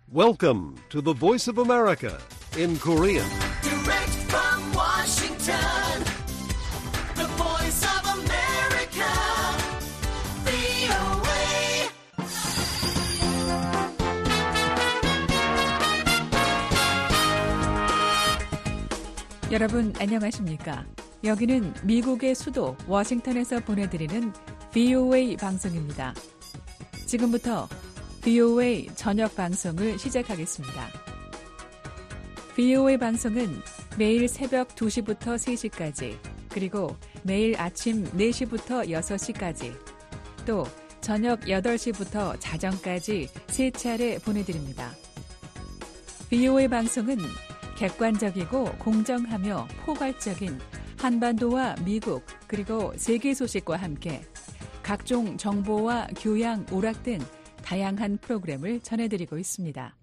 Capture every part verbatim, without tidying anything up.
Welcome to the Voice of America in Korean. Direct from Washington, the Voice of America, 브이오에이. 여러분 안녕하십니까? 여기는 미국의 수도 워싱턴에서 보내드리는 브이오에이 방송입니다. 지금부터 브이오에이 저녁 방송을 시작하겠습니다. 브이오에이 방송은 매일 새벽 두 시부터 세 시까지, 그리고 매일 아침 네 시부터 여섯 시까지, 또 저녁 여덟 시부터 자정까지 세 차례 보내드립니다. 브이오에이 방송은 객관적이고 공정하며 포괄적인 한반도와 미국 그리고 세계 소식과 함께 각종 정보와 교양, 오락 등 다양한 프로그램을 전해드리고 있습니다.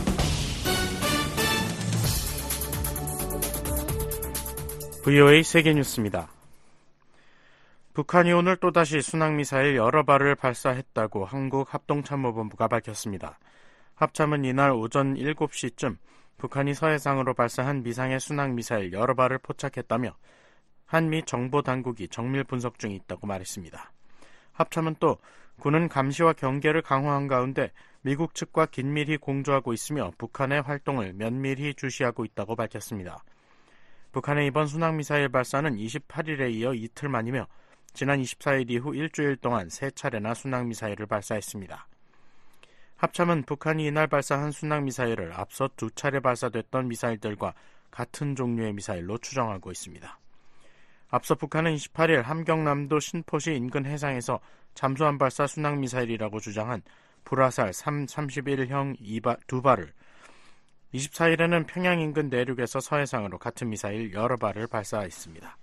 브이오에이 세계뉴스입니다. 북한이 오늘 또다시 순항미사일 여러 발을 발사했다고 한국합동참모본부가 밝혔습니다. 합참은 이날 오전 일곱 시쯤 북한이 서해상으로 발사한 미상의 순항미사일 여러 발을 포착했다며 한미 정보당국이 정밀 분석 중에 있다고 말했습니다. 합참은 또 군은 감시와 경계를 강화한 가운데 미국 측과 긴밀히 공조하고 있으며 북한의 활동을 면밀히 주시하고 있다고 밝혔습니다. 북한의 이번 순항미사일 발사는 이십팔 일에 이어 이틀 만이며 지난 이십사 일 이후 일주일 동안 세 차례나 순항미사일을 발사했습니다. 합참은 북한이 이날 발사한 순항미사일을 앞서 두 차례 발사됐던 미사일들과 같은 종류의 미사일로 추정하고 있습니다. 앞서 북한은 이십팔 일 함경남도 신포시 인근 해상에서 잠수함 발사 순항미사일이라고 주장한 불화살 삼 삼십일형 두 발을, 이십사 일에는 평양 인근 내륙에서 서해상으로 같은 미사일 여러 발을 발사했습니다.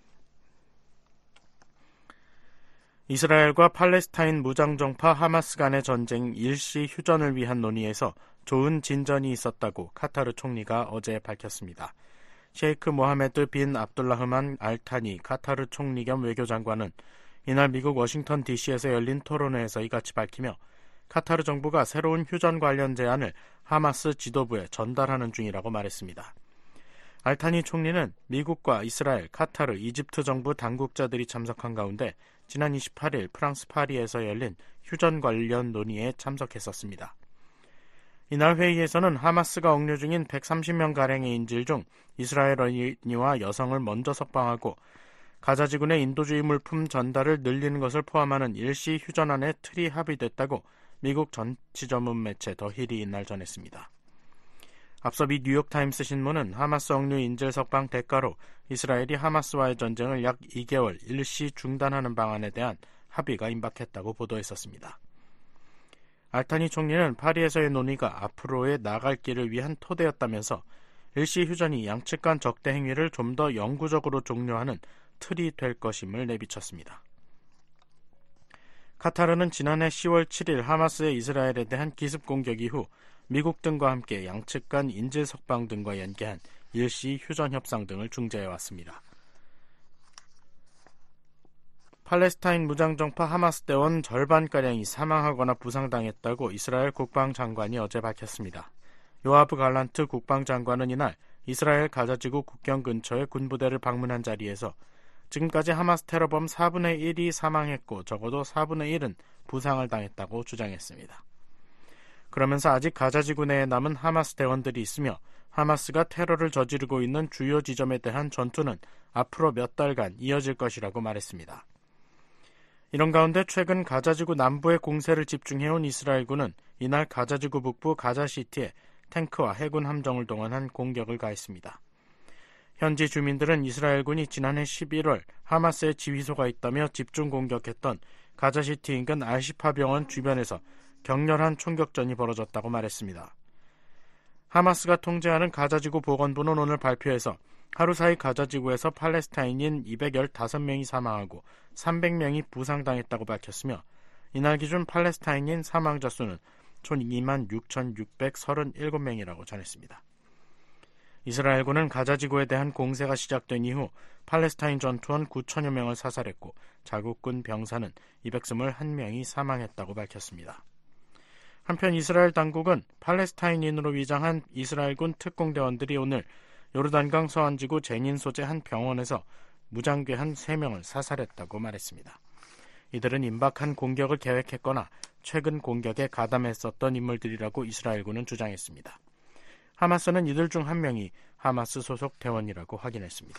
이스라엘과 팔레스타인 무장정파 하마스 간의 전쟁 일시 휴전을 위한 논의에서 좋은 진전이 있었다고 카타르 총리가 어제 밝혔습니다. 셰이크 모하메드 빈 압둘라흐만 알타니 카타르 총리 겸 외교장관은 이날 미국 워싱턴 디씨에서 열린 토론회에서 이같이 밝히며 카타르 정부가 새로운 휴전 관련 제안을 하마스 지도부에 전달하는 중이라고 말했습니다. 알타니 총리는 미국과 이스라엘, 카타르, 이집트 정부 당국자들이 참석한 가운데 지난 이십팔 일 프랑스 파리에서 열린 휴전 관련 논의에 참석했었습니다. 이날 회의에서는 하마스가 억류 중인 백삼십 명가량의 인질 중 이스라엘 어린이와 여성을 먼저 석방하고 가자지군의 인도주의 물품 전달을 늘리는 것을 포함하는 일시 휴전안의 틀이 합의됐다고 미국 정치 전문 매체 더 힐이 이날 전했습니다. 앞서 미 뉴욕타임스 신문은 하마스 억류 인질 석방 대가로 이스라엘이 하마스와의 전쟁을 약 이 개월 일시 중단하는 방안에 대한 합의가 임박했다고 보도했었습니다. 알타니 총리는 파리에서의 논의가 앞으로의 나아갈 길을 위한 토대였다면서 일시 휴전이 양측 간 적대 행위를 좀 더 영구적으로 종료하는 틀이 될 것임을 내비쳤습니다. 카타르는 지난해 시월 칠일 하마스의 이스라엘에 대한 기습 공격 이후 미국 등과 함께 양측 간 인질 석방 등과 연계한 일시 휴전 협상 등을 중재해왔습니다. 팔레스타인 무장정파 하마스 대원 절반가량이 사망하거나 부상당했다고 이스라엘 국방장관이 어제 밝혔습니다. 요아브 갈란트 국방장관은 이날 이스라엘 가자지구 국경 근처의 군부대를 방문한 자리에서 지금까지 하마스 테러범 사분의 일이 사망했고 적어도 사분의 일은 부상을 당했다고 주장했습니다. 그러면서 아직 가자지구 내에 남은 하마스 대원들이 있으며 하마스가 테러를 저지르고 있는 주요 지점에 대한 전투는 앞으로 몇 달간 이어질 것이라고 말했습니다. 이런 가운데 최근 가자지구 남부에 공세를 집중해온 이스라엘군은 이날 가자지구 북부 가자시티에 탱크와 해군 함정을 동원한 공격을 가했습니다. 현지 주민들은 이스라엘군이 지난해 십일월 하마스의 지휘소가 있다며 집중 공격했던 가자시티 인근 알시파 병원 주변에서 격렬한 총격전이 벌어졌다고 말했습니다. 하마스가 통제하는 가자지구 보건부는 오늘 발표해서 하루 사이 가자지구에서 팔레스타인인 이백십오 명이 사망하고 삼백 명이 부상당했다고 밝혔으며 이날 기준 팔레스타인인 사망자 수는 총 이만 육천육백삼십칠 명이라고 전했습니다. 이스라엘군은 가자지구에 대한 공세가 시작된 이후 팔레스타인 전투원 구천여 명을 사살했고 자국군 병사는 이백이십일 명이 사망했다고 밝혔습니다. 한편 이스라엘 당국은 팔레스타인인으로 위장한 이스라엘군 특공대원들이 오늘 요르단강 서안지구 제닌 소재 한 병원에서 무장괴한 세 명을 사살했다고 말했습니다. 이들은 임박한 공격을 계획했거나 최근 공격에 가담했었던 인물들이라고 이스라엘군은 주장했습니다. 하마스는 이들 중 한 명이 하마스 소속 대원이라고 확인했습니다.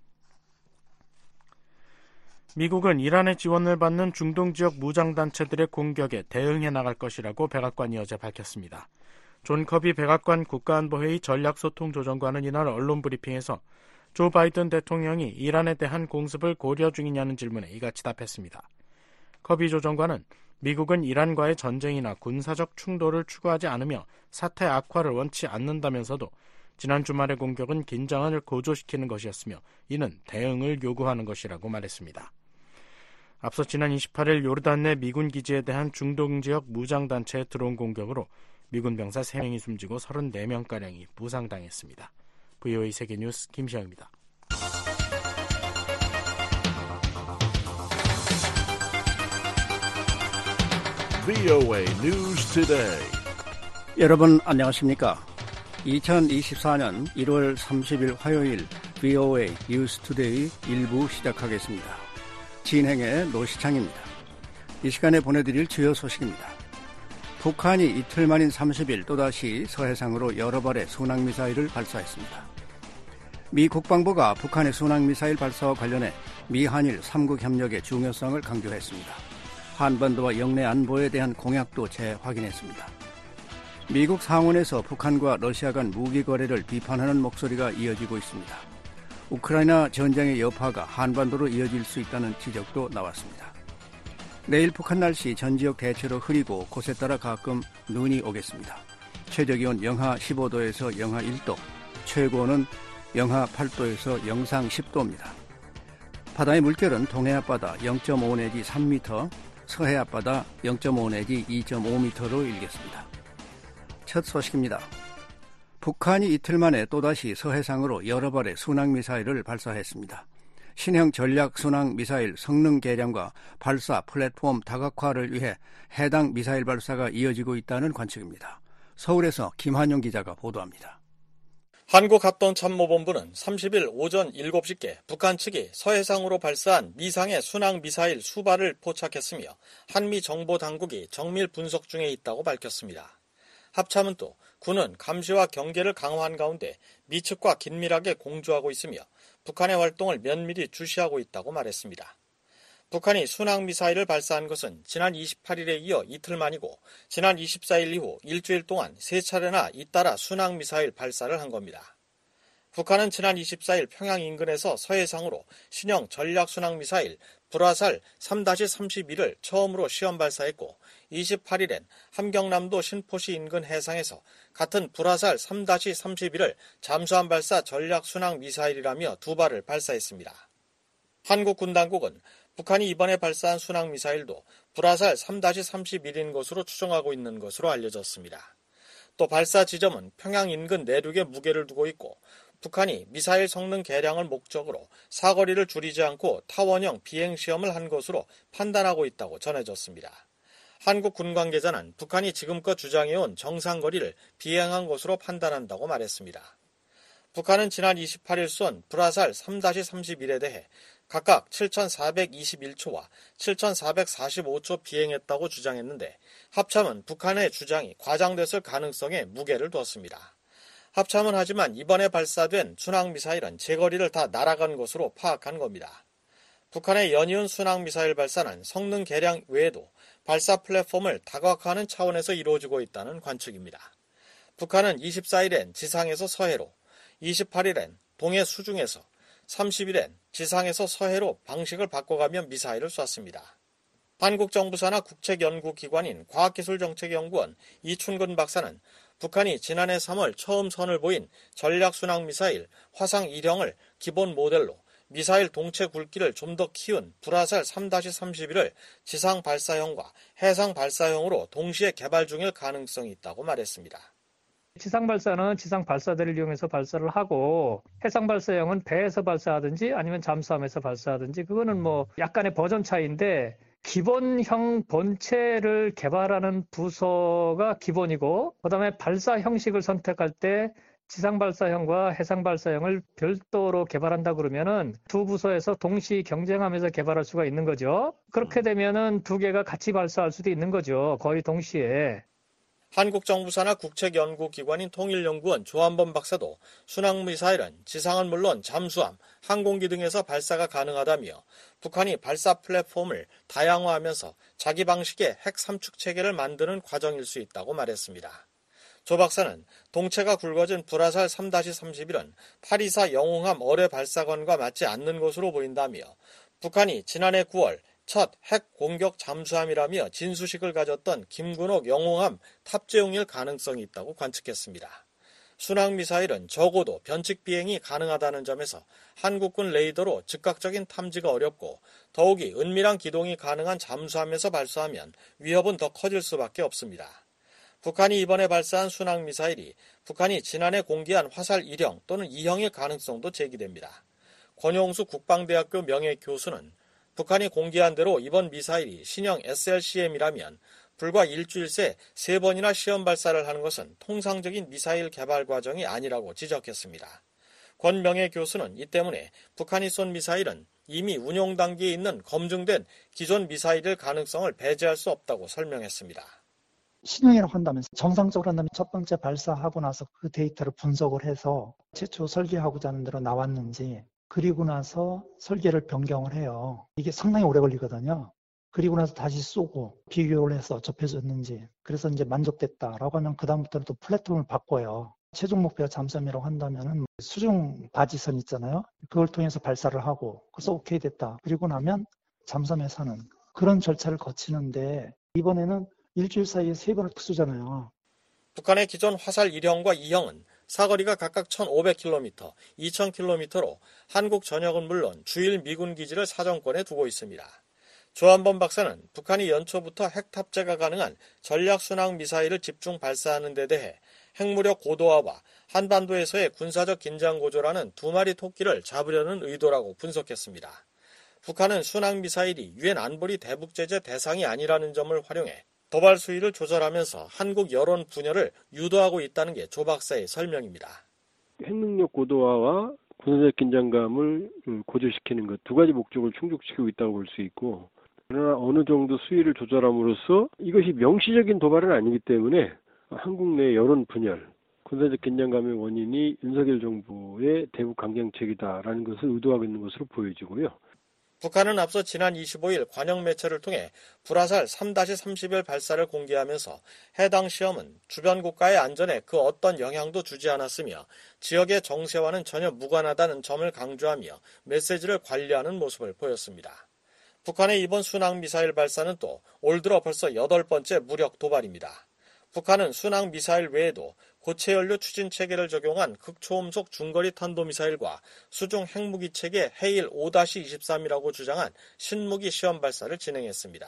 미국은 이란의 지원을 받는 중동 지역 무장단체들의 공격에 대응해 나갈 것이라고 백악관이 어제 밝혔습니다. 존 커비 백악관 국가안보회의 전략소통조정관은 이날 언론 브리핑에서 조 바이든 대통령이 이란에 대한 공습을 고려 중이냐는 질문에 이같이 답했습니다. 커비 조정관은 미국은 이란과의 전쟁이나 군사적 충돌을 추구하지 않으며 사태 악화를 원치 않는다면서도 지난 주말의 공격은 긴장을 고조시키는 것이었으며 이는 대응을 요구하는 것이라고 말했습니다. 앞서 지난 이십팔일 요르단 내 미군 기지에 대한 중동 지역 무장단체의 드론 공격으로 미군 병사 세 명이 숨지고 서른네 명가량이 부상당했습니다. 브이오에이 세계뉴스 김시영입니다. 브이오에이 News Today. 여러분 안녕하십니까? 이천이십사년 일월 삼십일 화요일 브이오에이 뉴스 투데이 일부 시작하겠습니다. 진행의 노시창입니다. 이 시간에 보내드릴 주요 소식입니다. 북한이 이틀 만인 삼십일 또다시 서해상으로 여러 발의 순항미사일을 발사했습니다. 미 국방부가 북한의 순항미사일 발사와 관련해 미한일 삼국 협력의 중요성을 강조했습니다. 한반도와 영내 안보에 대한 공약도 재확인했습니다. 미국 상원에서 북한과 러시아 간 무기 거래를 비판하는 목소리가 이어지고 있습니다. 우크라이나 전쟁의 여파가 한반도로 이어질 수 있다는 지적도 나왔습니다. 내일 북한 날씨 전 지역 대체로 흐리고 곳에 따라 가끔 눈이 오겠습니다. 최저기온 영하 십오도에서 영하 일도, 최고는 영하 팔도에서 영상 십도입니다. 바다의 물결은 동해 앞바다 영점오 내지 삼 미터, 서해 앞바다 영점오 내지 이점오 미터로 일겠습니다. 첫 소식입니다. 북한이 이틀 만에 또다시 서해상으로 여러 발의 순항미사일을 발사했습니다. 신형 전략 순항미사일 성능 개량과 발사 플랫폼 다각화를 위해 해당 미사일 발사가 이어지고 있다는 관측입니다. 서울에서 김한용 기자가 보도합니다. 한국합동참모본부는 삼십일 오전 일곱 시께 북한 측이 서해상으로 발사한 미상의 순항미사일 수발을 포착했으며 한미 정보당국이 정밀 분석 중에 있다고 밝혔습니다. 합참은 또 군은 감시와 경계를 강화한 가운데 미 측과 긴밀하게 공조하고 있으며 북한의 활동을 면밀히 주시하고 있다고 말했습니다. 북한이 순항미사일을 발사한 것은 지난 이십팔일에 이어 이틀 만이고 지난 이십사일 이후 일주일 동안 세 차례나 잇따라 순항미사일 발사를 한 겁니다. 북한은 지난 이십사일 평양 인근에서 서해상으로 신형 전략순항미사일 불화살 삼 삼일을 처음으로 시험 발사했고 이십팔일엔 함경남도 신포시 인근 해상에서 같은 불화살 삼 삼일을 잠수함 발사 전략순항미사일이라며 두 발을 발사했습니다. 한국 군 당국은 북한이 이번에 발사한 순항미사일도 불화살 삼 삼일인 것으로 추정하고 있는 것으로 알려졌습니다. 또 발사 지점은 평양 인근 내륙에 무게를 두고 있고 북한이 미사일 성능 개량을 목적으로 사거리를 줄이지 않고 타원형 비행시험을 한 것으로 판단하고 있다고 전해졌습니다. 한국 군 관계자는 북한이 지금껏 주장해온 정상거리를 비행한 것으로 판단한다고 말했습니다. 북한은 지난 이십팔일 쏜 불화살 삼 삼일에 대해 각각 칠천사백이십일초와 칠천사백사십오초 비행했다고 주장했는데 합참은 북한의 주장이 과장됐을 가능성에 무게를 두었습니다. 합참은 하지만 이번에 발사된 순항미사일은 제거리를 다 날아간 것으로 파악한 겁니다. 북한의 연이은 순항미사일 발사는 성능 개량 외에도 발사 플랫폼을 다각화하는 차원에서 이루어지고 있다는 관측입니다. 북한은 이십사일엔 지상에서 서해로, 이십팔일엔 동해 수중에서, 삼십일엔 지상에서 서해로 방식을 바꿔가며 미사일을 쐈습니다. 한국 정부 산하 국책연구기관인 과학기술정책연구원 이춘근 박사는 북한이 지난해 삼월 처음 선을 보인 전략순항미사일 화상 일형을 기본 모델로 미사일 동체 굵기를 좀 더 키운 불화살 삼 삼일을 지상 발사형과 해상 발사형으로 동시에 개발 중일 가능성이 있다고 말했습니다. 지상 발사는 지상 발사대를 이용해서 발사를 하고 해상 발사형은 배에서 발사하든지 아니면 잠수함에서 발사하든지 그거는 뭐 약간의 버전 차이인데 기본형 본체를 개발하는 부서가 기본이고, 그 다음에 발사 형식을 선택할 때 지상 발사형과 해상 발사형을 별도로 개발한다 그러면은 두 부서에서 동시 경쟁하면서 개발할 수가 있는 거죠. 그렇게 되면은 두 개가 같이 발사할 수도 있는 거죠. 거의 동시에. 한국 정부 산하 국책연구기관인 통일연구원 조한범 박사도 순항미사일은 지상은 물론 잠수함, 항공기 등에서 발사가 가능하다며 북한이 발사 플랫폼을 다양화하면서 자기 방식의 핵 삼축 체계를 만드는 과정일 수 있다고 말했습니다. 조 박사는 동체가 굵어진 불화살 삼 삼십일은 팔이사 영웅함 어뢰 발사관과 맞지 않는 것으로 보인다며 북한이 지난해 구월 첫 핵 공격 잠수함이라며 진수식을 가졌던 김군옥 영웅함 탑재용일 가능성이 있다고 관측했습니다. 순항미사일은 적어도 변칙 비행이 가능하다는 점에서 한국군 레이더로 즉각적인 탐지가 어렵고 더욱이 은밀한 기동이 가능한 잠수함에서 발사하면 위협은 더 커질 수밖에 없습니다. 북한이 이번에 발사한 순항미사일이 북한이 지난해 공개한 화살 일형 또는 이형일 가능성도 제기됩니다. 권용수 국방대학교 명예교수는 북한이 공개한 대로 이번 미사일이 신형 에스엘씨엠이라면 불과 일주일 새 세 번이나 시험 발사를 하는 것은 통상적인 미사일 개발 과정이 아니라고 지적했습니다. 권 명예교수는 이 때문에 북한이 쏜 미사일은 이미 운용 단계에 있는 검증된 기존 미사일일 가능성을 배제할 수 없다고 설명했습니다. 신형이라고 한다면 정상적으로 한다면 첫 번째 발사하고 나서 그 데이터를 분석을 해서 최초 설계하고자 하는 대로 나왔는지, 그리고 나서 설계를 변경을 해요. 이게 상당히 오래 걸리거든요. 그리고 나서 다시 쏘고 비교를 해서 접해졌는지, 그래서 이제 만족됐다라고 하면 그 다음부터는 또 플랫폼을 바꿔요. 최종 목표가 잠수함이라고 한다면 수중 바지선 있잖아요. 그걸 통해서 발사를 하고 그래서 오케이 됐다. 그리고 나면 잠수함에서는 그런 절차를 거치는데 이번에는 일주일 사이에 세 번을 쏘잖아요. 북한의 기존 화살 일형과 이형은 사거리가 각각 천오백 킬로미터, 이천 킬로미터로 한국 전역은 물론 주일 미군 기지를 사정권에 두고 있습니다. 조한범 박사는 북한이 연초부터 핵 탑재가 가능한 전략순항 미사일을 집중 발사하는 데 대해 핵무력 고도화와 한반도에서의 군사적 긴장 고조라는 두 마리 토끼를 잡으려는 의도라고 분석했습니다. 북한은 순항 미사일이 유엔 안보리 대북 제재 대상이 아니라는 점을 활용해 도발 수위를 조절하면서 한국 여론 분열을 유도하고 있다는 게 조 박사의 설명입니다. 핵능력 고도화와 군사적 긴장감을 고조시키는 것 두 가지 목적을 충족시키고 있다고 볼 수 있고, 그러나 어느 정도 수위를 조절함으로써 이것이 명시적인 도발은 아니기 때문에 한국 내 여론 분열, 군사적 긴장감의 원인이 윤석열 정부의 대북 강경책이다라는 것을 의도하고 있는 것으로 보여지고요. 북한은 앞서 지난 이십오일 관영 매체를 통해 불화살 삼 삼십일 발사를 공개하면서 해당 시험은 주변 국가의 안전에 그 어떤 영향도 주지 않았으며 지역의 정세와는 전혀 무관하다는 점을 강조하며 메시지를 관리하는 모습을 보였습니다. 북한의 이번 순항 미사일 발사는 또 올 들어 벌써 여덟 번째 무력 도발입니다. 북한은 순항 미사일 외에도 고체 연료 추진 체계를 적용한 극초음속 중거리 탄도미사일과 수중 핵무기 체계 헤일 오 이십삼이라고 주장한 신무기 시험 발사를 진행했습니다.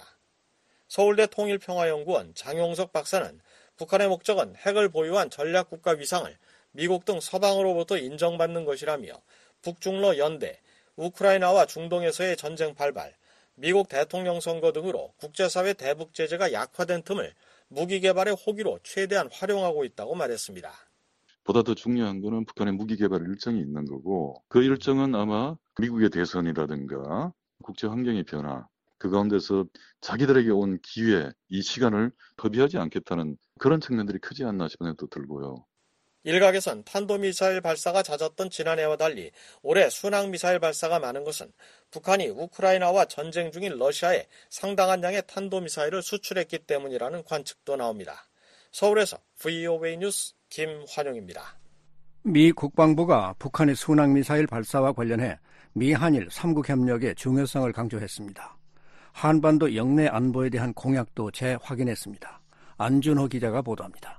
서울대 통일평화연구원 장용석 박사는 북한의 목적은 핵을 보유한 전략국가 위상을 미국 등 서방으로부터 인정받는 것이라며 북중러 연대, 우크라이나와 중동에서의 전쟁 발발, 미국 대통령 선거 등으로 국제사회 대북 제재가 약화된 틈을 무기 개발의 호기로 최대한 활용하고 있다고 말했습니다. 보다 더 중요한 것은 북한의 무기 개발 일정이 있는 거고, 그 일정은 아마 미국의 대선이라든가 국제 환경의 변화, 그 가운데서 자기들에게 온 기회, 이 시간을 허비하지 않겠다는 그런 측면들이 크지 않나 싶은 생각도 들고요. 일각에선 탄도미사일 발사가 잦았던 지난해와 달리 올해 순항미사일 발사가 많은 것은 북한이 우크라이나와 전쟁 중인 러시아에 상당한 양의 탄도미사일을 수출했기 때문이라는 관측도 나옵니다. 서울에서 브이오에이 뉴스 김환용입니다. 미 국방부가 북한의 순항미사일 발사와 관련해 미한일 삼국 협력의 중요성을 강조했습니다. 한반도 영내 안보에 대한 공약도 재확인했습니다. 안준호 기자가 보도합니다.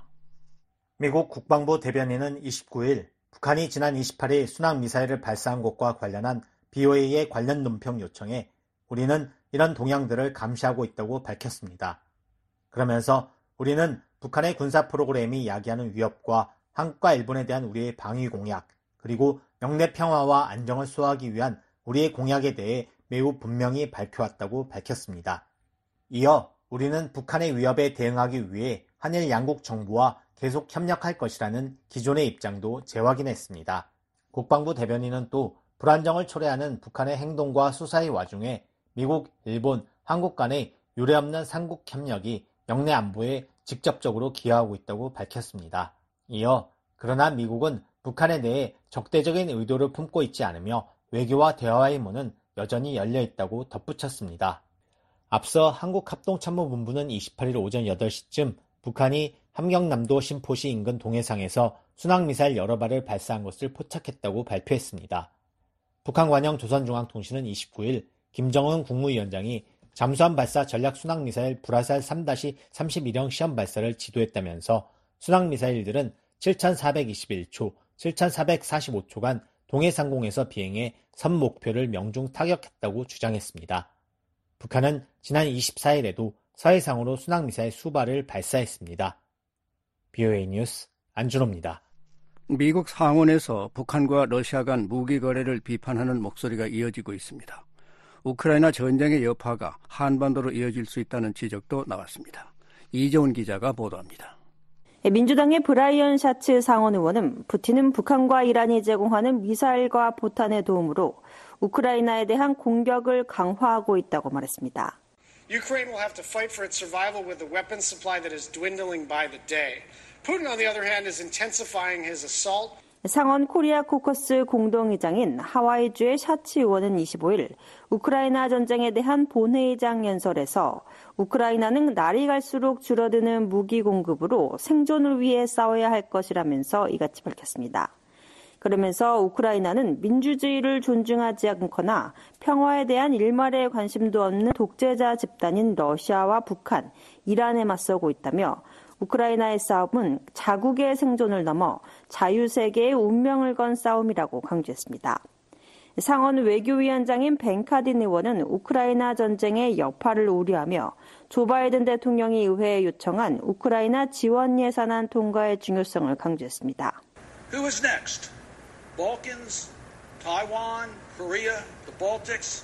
미국 국방부 대변인은 이십구일 북한이 지난 이십팔일 순항미사일을 발사한 것과 관련한 비오에이의 관련 논평 요청에 우리는 이런 동향들을 감시하고 있다고 밝혔습니다. 그러면서 우리는 북한의 군사 프로그램이 야기하는 위협과 한국과 일본에 대한 우리의 방위 공약, 그리고 영내 평화와 안정을 수호하기 위한 우리의 공약에 대해 매우 분명히 밝혀왔다고 밝혔습니다. 이어 우리는 북한의 위협에 대응하기 위해 한일 양국 정부와 계속 협력할 것이라는 기존의 입장도 재확인했습니다. 국방부 대변인은 또 불안정을 초래하는 북한의 행동과 수사의 와중에 미국, 일본, 한국 간의 유례없는 삼국 협력이 영내 안보에 직접적으로 기여하고 있다고 밝혔습니다. 이어 그러나 미국은 북한에 대해 적대적인 의도를 품고 있지 않으며 외교와 대화의 문은 여전히 열려 있다고 덧붙였습니다. 앞서 한국합동참모본부는 이십팔 일 오전 여덟 시쯤 북한이 함경남도 신포시 인근 동해상에서 순항미사일 여러 발을 발사한 것을 포착했다고 발표했습니다. 북한 관영 조선중앙통신은 이십구 일 김정은 국무위원장이 잠수함 발사 전략 순항미사일 불화살 삼 삼십일형 시험 발사를 지도했다면서 순항미사일들은 칠천사백이십일 초, 칠천사백사십오 초간 동해상공에서 비행해 선 목표를 명중 타격했다고 주장했습니다. 북한은 지난 이십사 일에도 서해상으로 순항미사일 수발을 발사했습니다. 비오에이 뉴스 안준호입니다. 미국 상원에서 북한과 러시아 간 무기 거래를 비판하는 목소리가 이어지고 있습니다. 우크라이나 전쟁의 여파가 한반도로 이어질 수 있다는 지적도 나왔습니다. 이재훈 기자가 보도합니다. 민주당의 브라이언 샤츠 상원 의원은 푸틴은 북한과 이란이 제공하는 미사일과 포탄의 도움으로 우크라이나에 대한 공격을 강화하고 있다고 말했습니다. Ukraine will have to fight for its survival with the weapons supply that is dwindling by the day. Putin, on the other hand, is intensifying his assault. 상원 코리아 코커스 공동의장인 하와이주의 샤츠 의원은 이십오 일 우크라이나 전쟁에 대한 본회의장 연설에서 우크라이나는 날이 갈수록 줄어드는 무기 공급으로 생존을 위해 싸워야 할 것이라면서 이같이 밝혔습니다. 그러면서 우크라이나는 민주주의를 존중하지 않거나 평화에 대한 일말의 관심도 없는 독재자 집단인 러시아와 북한, 이란에 맞서고 있다며 우크라이나의 싸움은 자국의 생존을 넘어 자유세계의 운명을 건 싸움이라고 강조했습니다. 상원 외교위원장인 벤 카딘 의원은 우크라이나 전쟁의 여파를 우려하며 조 바이든 대통령이 의회에 요청한 우크라이나 지원 예산안 통과의 중요성을 강조했습니다. Who is next? Balkans, Taiwan, Korea, the Baltics.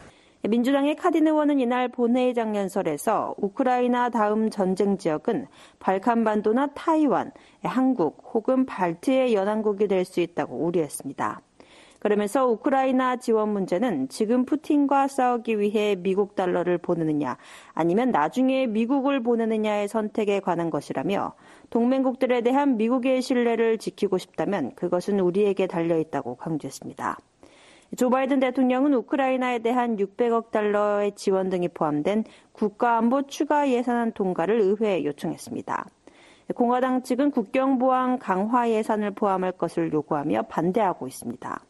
민주당의 카딘 의원은 이날 본회의장 연설에서 우크라이나 다음 전쟁 지역은 발칸반도나 타이완, 한국 혹은 발트의 연안국이 될 수 있다고 우려했습니다. 그러면서 우크라이나 지원 문제는 지금 푸틴과 싸우기 위해 미국 달러를 보내느냐 아니면 나중에 미국을 보내느냐의 선택에 관한 것이라며 동맹국들에 대한 미국의 신뢰를 지키고 싶다면 그것은 우리에게 달려있다고 강조했습니다. 조 바이든 대통령은 우크라이나에 대한 육백억 달러의 지원 등이 포함된 국가안보 추가 예산안 통과를 의회에 요청했습니다. 공화당 측은 국경보안 강화 예산을 포함할 것을 요구하며 반대하고 있습니다.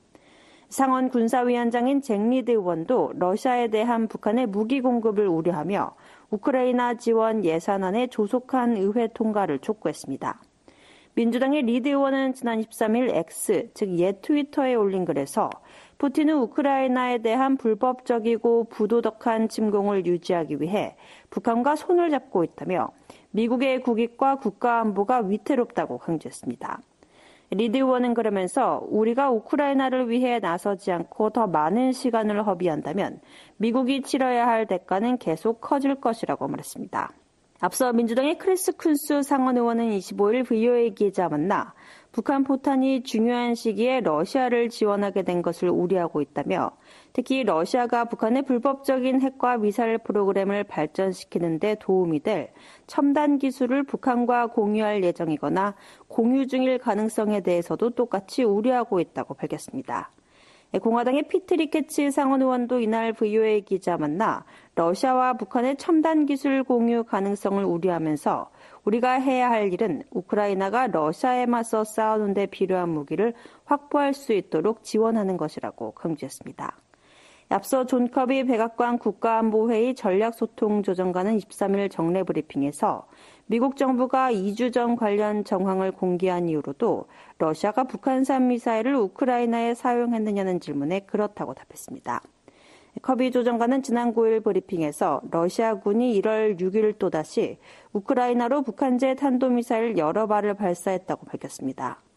상원 군사위원장인 잭 리드 의원도 러시아에 대한 북한의 무기 공급을 우려하며 우크라이나 지원 예산안의 조속한 의회 통과를 촉구했습니다. 민주당의 리드 의원은 지난 이십삼 일 X, 즉 옛 트위터에 올린 글에서 푸틴은 우크라이나에 대한 불법적이고 부도덕한 침공을 유지하기 위해 북한과 손을 잡고 있다며 미국의 국익과 국가안보가 위태롭다고 강조했습니다. 리드 의원은 그러면서 우리가 우크라이나를 위해 나서지 않고 더 많은 시간을 허비한다면 미국이 치러야 할 대가는 계속 커질 것이라고 말했습니다. 앞서 민주당의 크리스 쿤스 상원 의원은 이십오 일 브이오에이 기자 만나 북한 포탄이 중요한 시기에 러시아를 지원하게 된 것을 우려하고 있다며 특히 러시아가 북한의 불법적인 핵과 미사일 프로그램을 발전시키는 데 도움이 될 첨단 기술을 북한과 공유할 예정이거나 공유 중일 가능성에 대해서도 똑같이 우려하고 있다고 밝혔습니다. 공화당의 피트 리케츠 상원 의원도 이날 브이오에이 기자 만나 러시아와 북한의 첨단 기술 공유 가능성을 우려하면서 우리가 해야 할 일은 우크라이나가 러시아에 맞서 싸우는 데 필요한 무기를 확보할 수 있도록 지원하는 것이라고 강조했습니다. 앞서 존 커비 백악관 국가안보회의 전략소통조정관은 이십삼 일 정례 브리핑에서 미국 정부가 이 주 전 관련 정황을 공개한 이후로도 러시아가 북한산 미사일을 우크라이나에 사용했느냐는 질문에 그렇다고 답했습니다. 커비 조정관은 지난 구 일 브리핑에서 러시아군이 일월 육 일 또다시 우크라이나로 북한제 탄도미사일 여러 발을 발사했다고 밝혔습니다.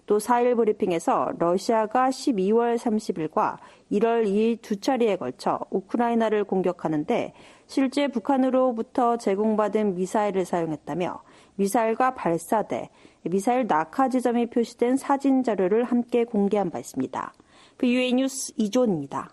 또 사 일 브리핑에서 러시아가 십이월 삼십일과 일월 이일 두 차례에 걸쳐 우크라이나를 공격하는데 실제 북한으로부터 제공받은 미사일을 사용했다며 미사일과 발사대, 미사일 낙하 지점이 표시된 사진 자료를 함께 공개한 바 있습니다. 브이오에이 뉴스 이존입니다.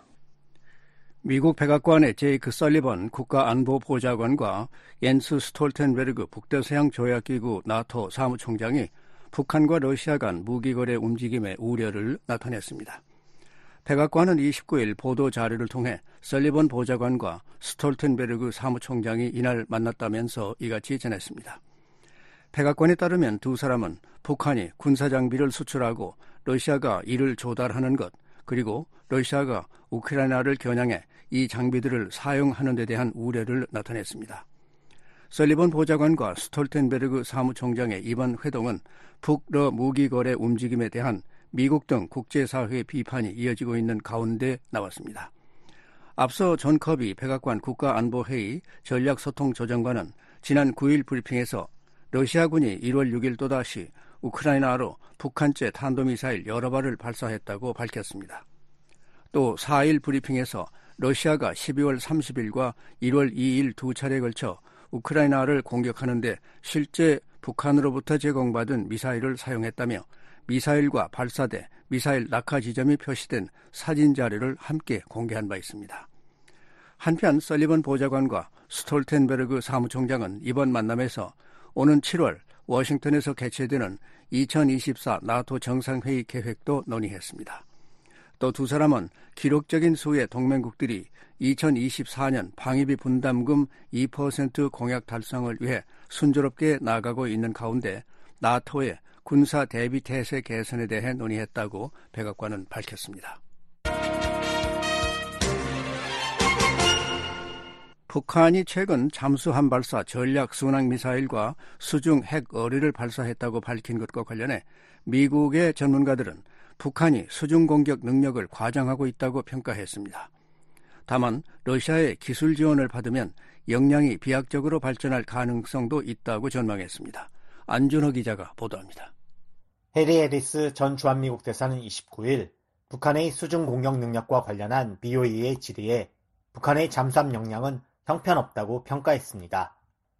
미국 백악관의 제이크 설리번 국가안보보좌관과 옌스 스톨텐베르그 북대서양조약기구 나토 사무총장이 북한과 러시아 간 무기거래 움직임의 우려를 나타냈습니다. 백악관은 이십구 일 보도자료를 통해 설리번 보좌관과 스톨텐베르그 사무총장이 이날 만났다면서 이같이 전했습니다. 백악관에 따르면 두 사람은 북한이 군사장비를 수출하고 러시아가 이를 조달하는 것, 그리고 러시아가 우크라이나를 겨냥해 이 장비들을 사용하는 데 대한 우려를 나타냈습니다. 설리번 보좌관과 스톨텐베르그 사무총장의 이번 회동은 북러 무기거래 움직임에 대한 미국 등 국제사회의 비판이 이어지고 있는 가운데 나왔습니다. 앞서 존 커비 백악관 국가안보회의 전략소통조정관은 지난 구 일 브리핑에서 러시아군이 일월 육일 또다시 우크라이나로 북한제 탄도미사일 여러 발을 발사했다고 밝혔습니다. 또 사 일 브리핑에서 러시아가 십이월 삼십일과 일월 이일 두 차례에 걸쳐 우크라이나를 공격하는데 실제 북한으로부터 제공받은 미사일을 사용했다며 미사일과 발사대, 미사일 낙하 지점이 표시된 사진 자료를 함께 공개한 바 있습니다. 한편 설리번 보좌관과 스톨텐베르그 사무총장은 이번 만남에서 오는 칠월 워싱턴에서 개최되는 이천이십사 나토 정상회의 계획도 논의했습니다. 또 두 사람은 기록적인 수의 동맹국들이 이천이십사 년 방위비 분담금 이 퍼센트 공약 달성을 위해 순조롭게 나아가고 있는 가운데 나토의 군사 대비 태세 개선에 대해 논의했다고 백악관은 밝혔습니다. 북한이 최근 잠수함 발사 전략 순항 미사일과 수중 핵 어뢰를 발사했다고 밝힌 것과 관련해 미국의 전문가들은 북한이 수중 공격 능력을 과장하고 있다고 평가했습니다. 다만 러시아의 기술 지원을 받으면 역량이 비약적으로 발전할 가능성도 있다고 전망했습니다. 안준호 기자가 보도합니다. 해리 해리스 전 주한미국 대사는 이십구 일 북한의 수중 공격 능력과 관련한 비오이의 질의에 북한의 잠수함 역량은 형편없다고 평가했습니다.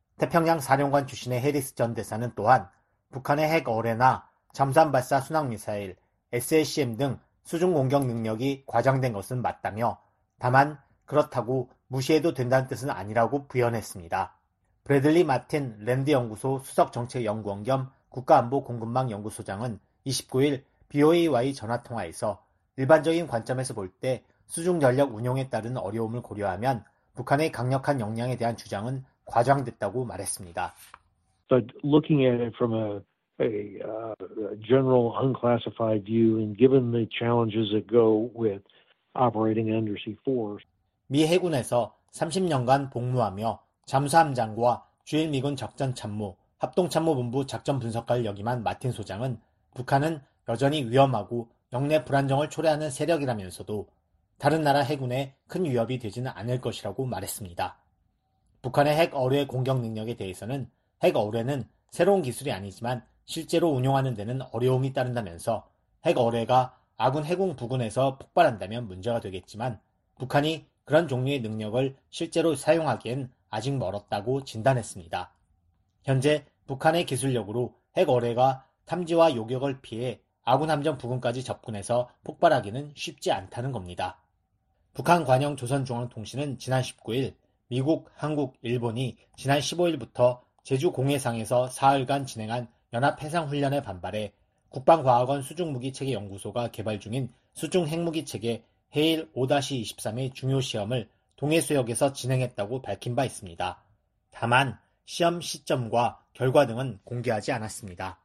태평양 사령관 출신의 해리스 전 대사는 또한 북한의 핵 어뢰나 잠수함 발사 순항미사일, 에스엘씨엠 등 수중 공격 능력이 과장된 것은 맞다며 다만 그렇다고 무시해도 된다는 뜻은 아니라고 부연했습니다. 브래들리 마틴 랜드연구소 수석정책연구원 겸 국가안보공급망 연구소장은 이십구 일 비오에이와의 전화통화에서 일반적인 관점에서 볼 때 수중 전력 운용에 따른 어려움을 고려하면 북한의 강력한 역량에 대한 주장은 과장됐다고 말했습니다. But looking at it from a, a uh, general unclassified view and given the challenges that go with operating undersea force. 미 해군에서 삼십 년간 복무하며 잠수함장과 주일 미군 작전참모, 합동참모본부 작전분석가를 역임한 마틴 소장은 북한은 여전히 위험하고 영내 불안정을 초래하는 세력이라면서도 다른 나라 해군에 큰 위협이 되지는 않을 것이라고 말했습니다. 북한의 핵 어뢰 공격 능력에 대해서는 핵 어뢰는 새로운 기술이 아니지만 실제로 운용하는 데는 어려움이 따른다면서 핵 어뢰가 아군 해군 부근에서 폭발한다면 문제가 되겠지만 북한이 그런 종류의 능력을 실제로 사용하기엔 아직 멀었다고 진단했습니다. 현재 북한의 기술력으로 핵 어뢰가 탐지와 요격을 피해 아군 함정 부근까지 접근해서 폭발하기는 쉽지 않다는 겁니다. 북한 관영 조선중앙통신은 지난 십구 일 미국, 한국, 일본이 지난 십오 일부터 제주 공해상에서 사흘간 진행한 연합해상훈련에 반발해 국방과학원 수중무기체계연구소가 개발 중인 수중 핵무기체계 헤일 오 이십삼의 중요 시험을 동해수역에서 진행했다고 밝힌 바 있습니다. 다만 시험 시점과 결과 등은 공개하지 않았습니다.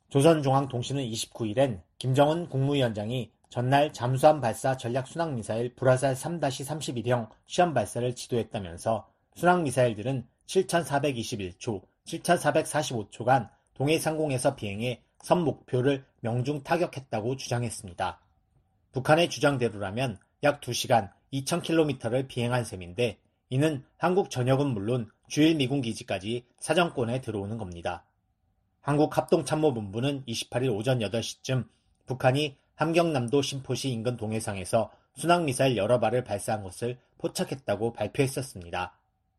조선중앙통신은 이십구 일엔 김정은 국무위원장이 전날 잠수함 발사 전략 순항미사일 불화살 삼 삼십일형 시험 발사를 지도했다면서 순항미사일들은 칠천사백이십일 초, 칠천사백사십오 초간 동해 상공에서 비행해 선 목표를 명중 타격했다고 주장했습니다. 북한의 주장대로라면 약 두 시간 이천 킬로미터를 비행한 셈인데 이는 한국 전역은 물론 주일 미군 기지까지 사정권에 들어오는 겁니다. 한국합동참모본부는 이십팔 일 오전 여덟 시쯤 북한이 함경남도 신포시 인근 동해상에서 순항미사일 여러 발을 발사한 것을 포착했다고 발표했었습니다.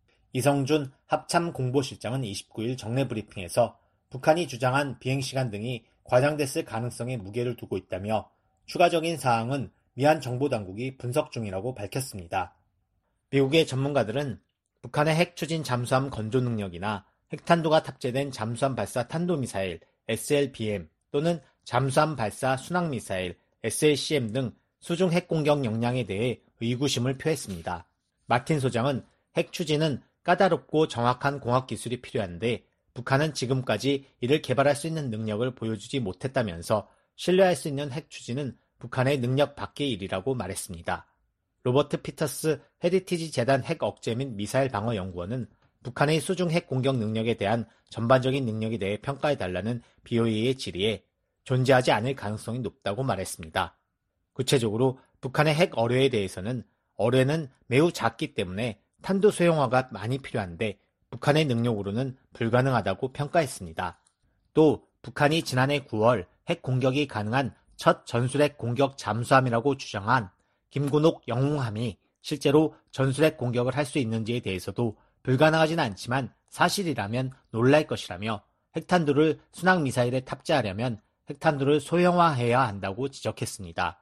이성준 합참공보실장은 이십구일 정례 브리핑에서 북한이 주장한 비행시간 등이 과장됐을 가능성에 무게를 두고 있다며 추가적인 사항은 미얀 정보당국이 분석 중이라고 밝혔습니다. 미국의 전문가들은 북한의 핵 추진 잠수함 건조 능력이나 핵탄두가 탑재된 잠수함 발사 탄도미사일 에스엘비엠 또는 잠수함 발사 순항미사일 에스엘씨엠 등 수중 핵 공격 역량에 대해 의구심을 표했습니다. 마틴 소장은 핵 추진은 까다롭고 정확한 공학 기술이 필요한데 북한은 지금까지 이를 개발할 수 있는 능력을 보여주지 못했다면서 신뢰할 수 있는 핵 추진은 북한의 능력 밖의 일이라고 말했습니다. 로버트 피터스 헤리티지 재단 핵 억제 및 미사일 방어 연구원은 북한의 수중 핵 공격 능력에 대한 전반적인 능력에 대해 평가해달라는 비오이의 질의에 존재하지 않을 가능성이 높다고 말했습니다. 구체적으로 북한의 핵 어뢰에 대해서는 어뢰는 매우 작기 때문에 탄도 소형화가 많이 필요한데 북한의 능력으로는 불가능하다고 평가했습니다. 또 북한이 지난해 구월 핵 공격이 가능한 첫 전술핵 공격 잠수함이라고 주장한 김군옥 영웅함이 실제로 전술핵 공격을 할 수 있는지에 대해서도 불가능하지는 않지만 사실이라면 놀랄 것이라며 핵탄두를 순항미사일에 탑재하려면 핵탄두를 소형화해야 한다고 지적했습니다.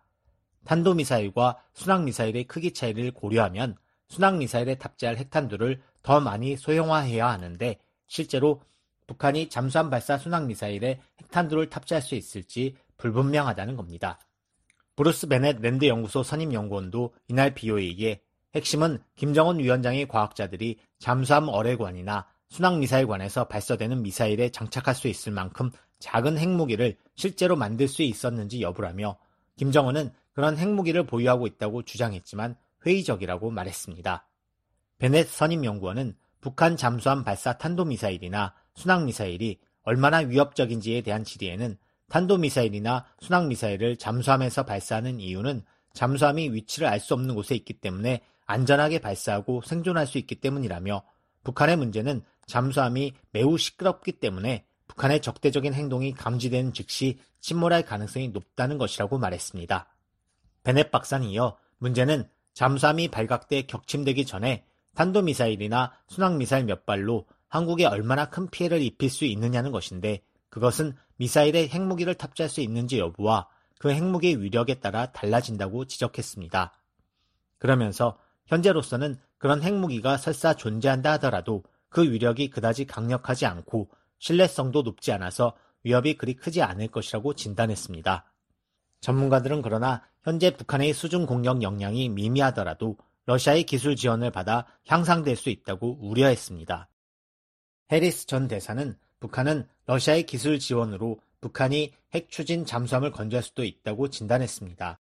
탄도미사일과 순항미사일의 크기 차이를 고려하면 순항미사일에 탑재할 핵탄두를 더 많이 소형화해야 하는데 실제로 북한이 잠수함 발사 순항미사일에 핵탄두를 탑재할 수 있을지 불분명하다는 겁니다. 브루스 베넷 랜드 연구소 선임 연구원도 이날 비오이에게 핵심은 김정은 위원장의 과학자들이 잠수함 어뢰관이나 순항미사일관에서 발사되는 미사일에 장착할 수 있을 만큼 작은 핵무기를 실제로 만들 수 있었는지 여부라며 김정은은 그런 핵무기를 보유하고 있다고 주장했지만 회의적이라고 말했습니다. 베넷 선임 연구원은 북한 잠수함 발사 탄도미사일이나 순항미사일이 얼마나 위협적인지에 대한 질의에는 탄도미사일이나 순항미사일을 잠수함에서 발사하는 이유는 잠수함이 위치를 알 수 없는 곳에 있기 때문에 안전하게 발사하고 생존할 수 있기 때문이라며 북한의 문제는 잠수함이 매우 시끄럽기 때문에 북한의 적대적인 행동이 감지되는 즉시 침몰할 가능성이 높다는 것이라고 말했습니다. 베넷 박사는 이어 문제는 잠수함이 발각돼 격침되기 전에 탄도미사일이나 순항미사일 몇 발로 한국에 얼마나 큰 피해를 입힐 수 있느냐는 것인데 그것은 미사일에 핵무기를 탑재할 수 있는지 여부와 그 핵무기의 위력에 따라 달라진다고 지적했습니다. 그러면서 현재로서는 그런 핵무기가 설사 존재한다 하더라도 그 위력이 그다지 강력하지 않고 신뢰성도 높지 않아서 위협이 그리 크지 않을 것이라고 진단했습니다. 전문가들은 그러나 현재 북한의 수중 공격 역량이 미미하더라도 러시아의 기술 지원을 받아 향상될 수 있다고 우려했습니다. 해리스 전 대사는 북한은 러시아의 기술 지원으로 북한이 핵 추진 잠수함을 건조할 수도 있다고 진단했습니다.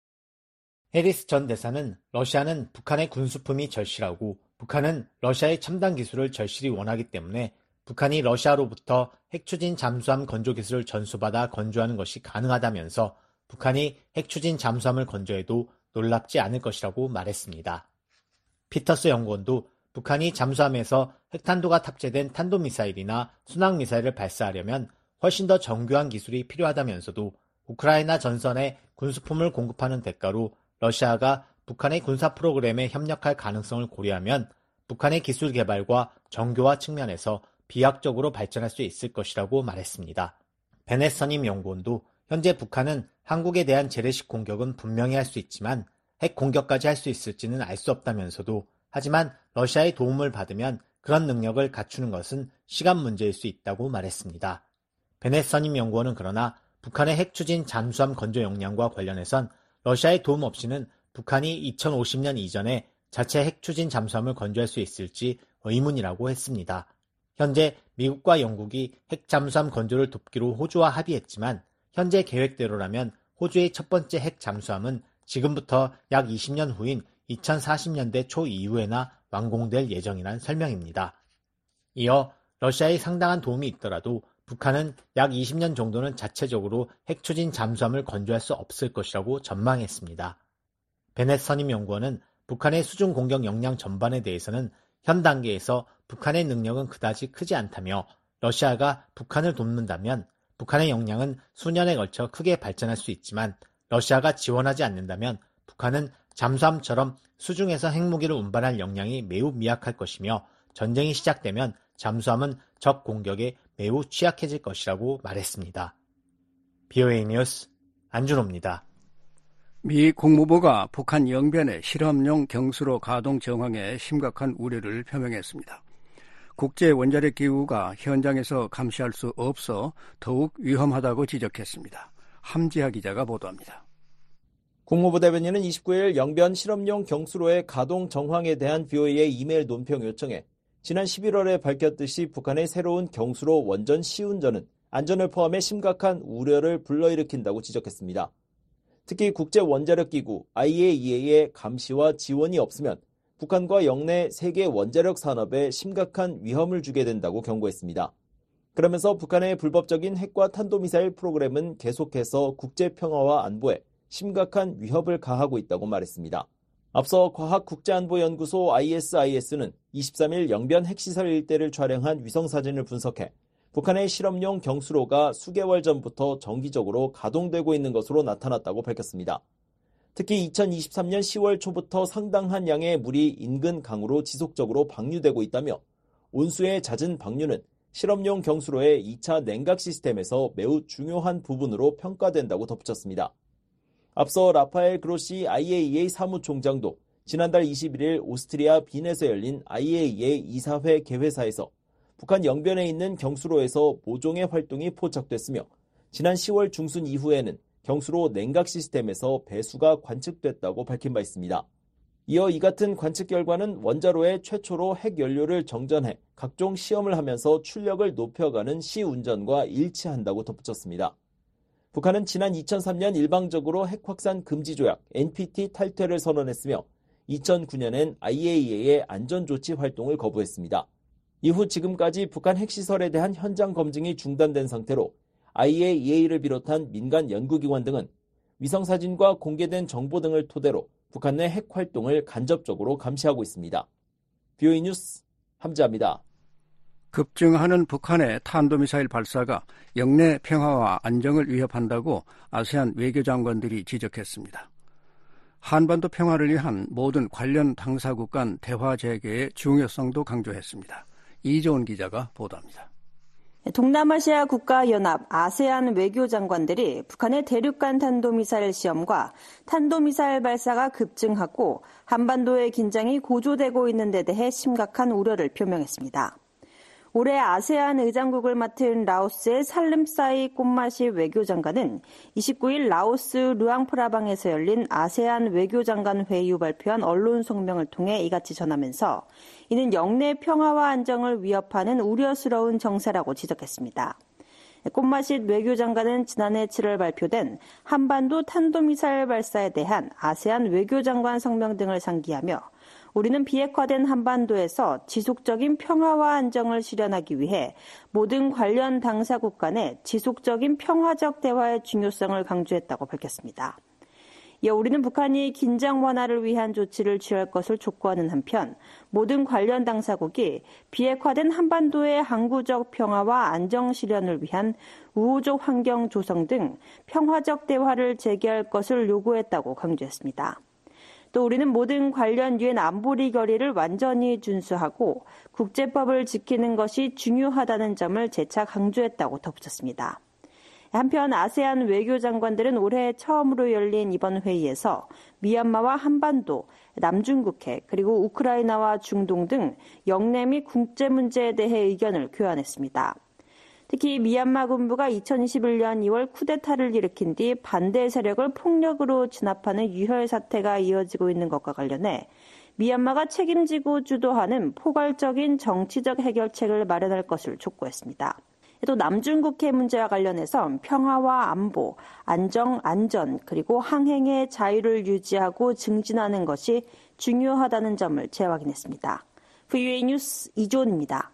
해리스 전 대사는 러시아는 북한의 군수품이 절실하고 북한은 러시아의 첨단 기술을 절실히 원하기 때문에 북한이 러시아로부터 핵 추진 잠수함 건조 기술을 전수받아 건조하는 것이 가능하다면서 북한이 핵 추진 잠수함을 건조해도 놀랍지 않을 것이라고 말했습니다. 피터스 연구원도 북한이 잠수함에서 핵탄두가 탑재된 탄도미사일이나 순항미사일을 발사하려면 훨씬 더 정교한 기술이 필요하다면서도 우크라이나 전선에 군수품을 공급하는 대가로 러시아가 북한의 군사 프로그램에 협력할 가능성을 고려하면 북한의 기술 개발과 정교화 측면에서 비약적으로 발전할 수 있을 것이라고 말했습니다. 베넷 선임 연구원도 현재 북한은 한국에 대한 재래식 공격은 분명히 할 수 있지만 핵 공격까지 할 수 있을지는 알 수 없다면서도 하지만 러시아의 도움을 받으면 그런 능력을 갖추는 것은 시간 문제일 수 있다고 말했습니다. 베넷 선임 연구원은 그러나 북한의 핵 추진 잠수함 건조 역량과 관련해선 러시아의 도움 없이는 북한이 이천오십 년 이전에 자체 핵 추진 잠수함을 건조할 수 있을지 의문이라고 했습니다. 현재 미국과 영국이 핵 잠수함 건조를 돕기로 호주와 합의했지만 현재 계획대로라면 호주의 첫 번째 핵 잠수함은 지금부터 약 이십 년 후인 이천사십 년대 초 이후에나 완공될 예정이란 설명입니다. 이어 러시아의 상당한 도움이 있더라도 북한은 약 이십 년 정도는 자체적으로 핵 추진 잠수함을 건조할 수 없을 것이라고 전망했습니다. 베넷 선임 연구원은 북한의 수중 공격 역량 전반에 대해서는 현 단계에서 북한의 능력은 그다지 크지 않다며 러시아가 북한을 돕는다면 북한의 역량은 수년에 걸쳐 크게 발전할 수 있지만 러시아가 지원하지 않는다면 북한은 잠수함처럼 수중에서 핵무기를 운반할 역량이 매우 미약할 것이며 전쟁이 시작되면 잠수함은 적 공격에 매우 취약해질 것이라고 말했습니다. 비오에이 뉴스 안준호입니다. 미 국무부가 북한 영변의 실험용 경수로 가동 정황에 심각한 우려를 표명했습니다. 국제 원자력 기구가 현장에서 감시할 수 없어 더욱 위험하다고 지적했습니다. 함지하 기자가 보도합니다. 국무부 대변인은 이십구일 영변 실험용 경수로의 가동 정황에 대한 비오에이의 이메일 논평 요청에 지난 십일월에 밝혔듯이 북한의 새로운 경수로 원전 시운전은 안전을 포함해 심각한 우려를 불러일으킨다고 지적했습니다. 특히 국제원자력기구 아이에이이에이의 감시와 지원이 없으면 북한과 영내 세계 원자력 산업에 심각한 위험을 주게 된다고 경고했습니다. 그러면서 북한의 불법적인 핵과 탄도미사일 프로그램은 계속해서 국제평화와 안보에 심각한 위협을 가하고 있다고 말했습니다. 앞서 과학국제안보연구소 아이에스아이에스는 이십삼일 영변 핵시설 일대를 촬영한 위성사진을 분석해 북한의 실험용 경수로가 수개월 전부터 정기적으로 가동되고 있는 것으로 나타났다고 밝혔습니다. 특히 이천이십삼년 시월 초부터 상당한 양의 물이 인근 강으로 지속적으로 방류되고 있다며 온수의 잦은 방류는 실험용 경수로의 이차 냉각 시스템에서 매우 중요한 부분으로 평가된다고 덧붙였습니다. 앞서 라파엘 그로시 아이에이이에이 사무총장도 지난달 이십일일 오스트리아 빈에서 열린 아이에이이에이 이사회 개회사에서 북한 영변에 있는 경수로에서 모종의 활동이 포착됐으며 지난 시월 중순 이후에는 경수로 냉각 시스템에서 배수가 관측됐다고 밝힌 바 있습니다. 이어 이 같은 관측 결과는 원자로에 최초로 핵연료를 정전해 각종 시험을 하면서 출력을 높여가는 시운전과 일치한다고 덧붙였습니다. 북한은 지난 이천삼년 일방적으로 핵확산 금지 조약 엔피티 탈퇴를 선언했으며 이천구년엔 아이에이이에이의 안전조치 활동을 거부했습니다. 이후 지금까지 북한 핵시설에 대한 현장 검증이 중단된 상태로 아이에이이에이를 비롯한 민간 연구기관 등은 위성사진과 공개된 정보 등을 토대로 북한 내 핵활동을 간접적으로 감시하고 있습니다. 비오에이 뉴스 함지아입니다. 급증하는 북한의 탄도미사일 발사가 영내 평화와 안정을 위협한다고 아세안 외교장관들이 지적했습니다. 한반도 평화를 위한 모든 관련 당사국 간 대화 재개의 중요성도 강조했습니다. 이조은 기자가 보도합니다. 동남아시아 국가연합 아세안 외교장관들이 북한의 대륙간 탄도미사일 시험과 탄도미사일 발사가 급증하고 한반도의 긴장이 고조되고 있는 데 대해 심각한 우려를 표명했습니다. 올해 아세안 의장국을 맡은 라오스의 살림사이 꼼마시 외교장관은 이십구일 라오스 르앙프라방에서 열린 아세안 외교장관 회의 후 발표한 언론 성명을 통해 이같이 전하면서 이는 영내 평화와 안정을 위협하는 우려스러운 정세라고 지적했습니다. 꼼마시 외교장관은 지난해 칠월 발표된 한반도 탄도미사일 발사에 대한 아세안 외교장관 성명 등을 상기하며 우리는 비핵화된 한반도에서 지속적인 평화와 안정을 실현하기 위해 모든 관련 당사국 간의 지속적인 평화적 대화의 중요성을 강조했다고 밝혔습니다. 이어 우리는 북한이 긴장 완화를 위한 조치를 취할 것을 촉구하는 한편 모든 관련 당사국이 비핵화된 한반도의 항구적 평화와 안정 실현을 위한 우호적 환경 조성 등 평화적 대화를 재개할 것을 요구했다고 강조했습니다. 또 우리는 모든 관련 유엔 안보리 결의를 완전히 준수하고 국제법을 지키는 것이 중요하다는 점을 재차 강조했다고 덧붙였습니다. 한편 아세안 외교장관들은 올해 처음으로 열린 이번 회의에서 미얀마와 한반도, 남중국해, 그리고 우크라이나와 중동 등 영내 및 국제 문제에 대해 의견을 교환했습니다. 특히 미얀마 군부가 이천이십일년 이월 쿠데타를 일으킨 뒤 반대 세력을 폭력으로 진압하는 유혈 사태가 이어지고 있는 것과 관련해 미얀마가 책임지고 주도하는 포괄적인 정치적 해결책을 마련할 것을 촉구했습니다. 또 남중국해 문제와 관련해서 평화와 안보, 안정, 안전, 그리고 항행의 자유를 유지하고 증진하는 것이 중요하다는 점을 재확인했습니다. 브이오에이 뉴스 이조은입니다.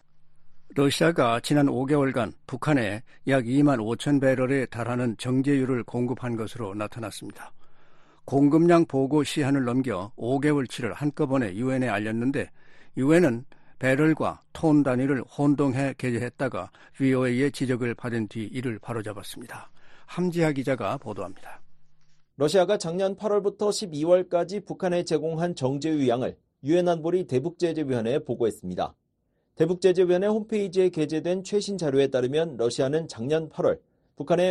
러시아가 지난 오 개월간 북한에 약 이만 오천 배럴에 달하는 정제유를 공급한 것으로 나타났습니다. 공급량 보고 시한을 넘겨 오 개월치를 한꺼번에 유엔에 알렸는데 유엔은 배럴과 톤 단위를 혼동해 게재했다가 브이오에이의 지적을 받은 뒤 이를 바로잡았습니다. 함지하 기자가 보도합니다. 러시아가 작년 팔월부터 십이월까지 북한에 제공한 정제유 양을 유엔 안보리 대북제재위원회에 보고했습니다. 대북제재위원회 홈페이지에 게재된 최신 자료에 따르면 러시아는 작년 팔월 북한에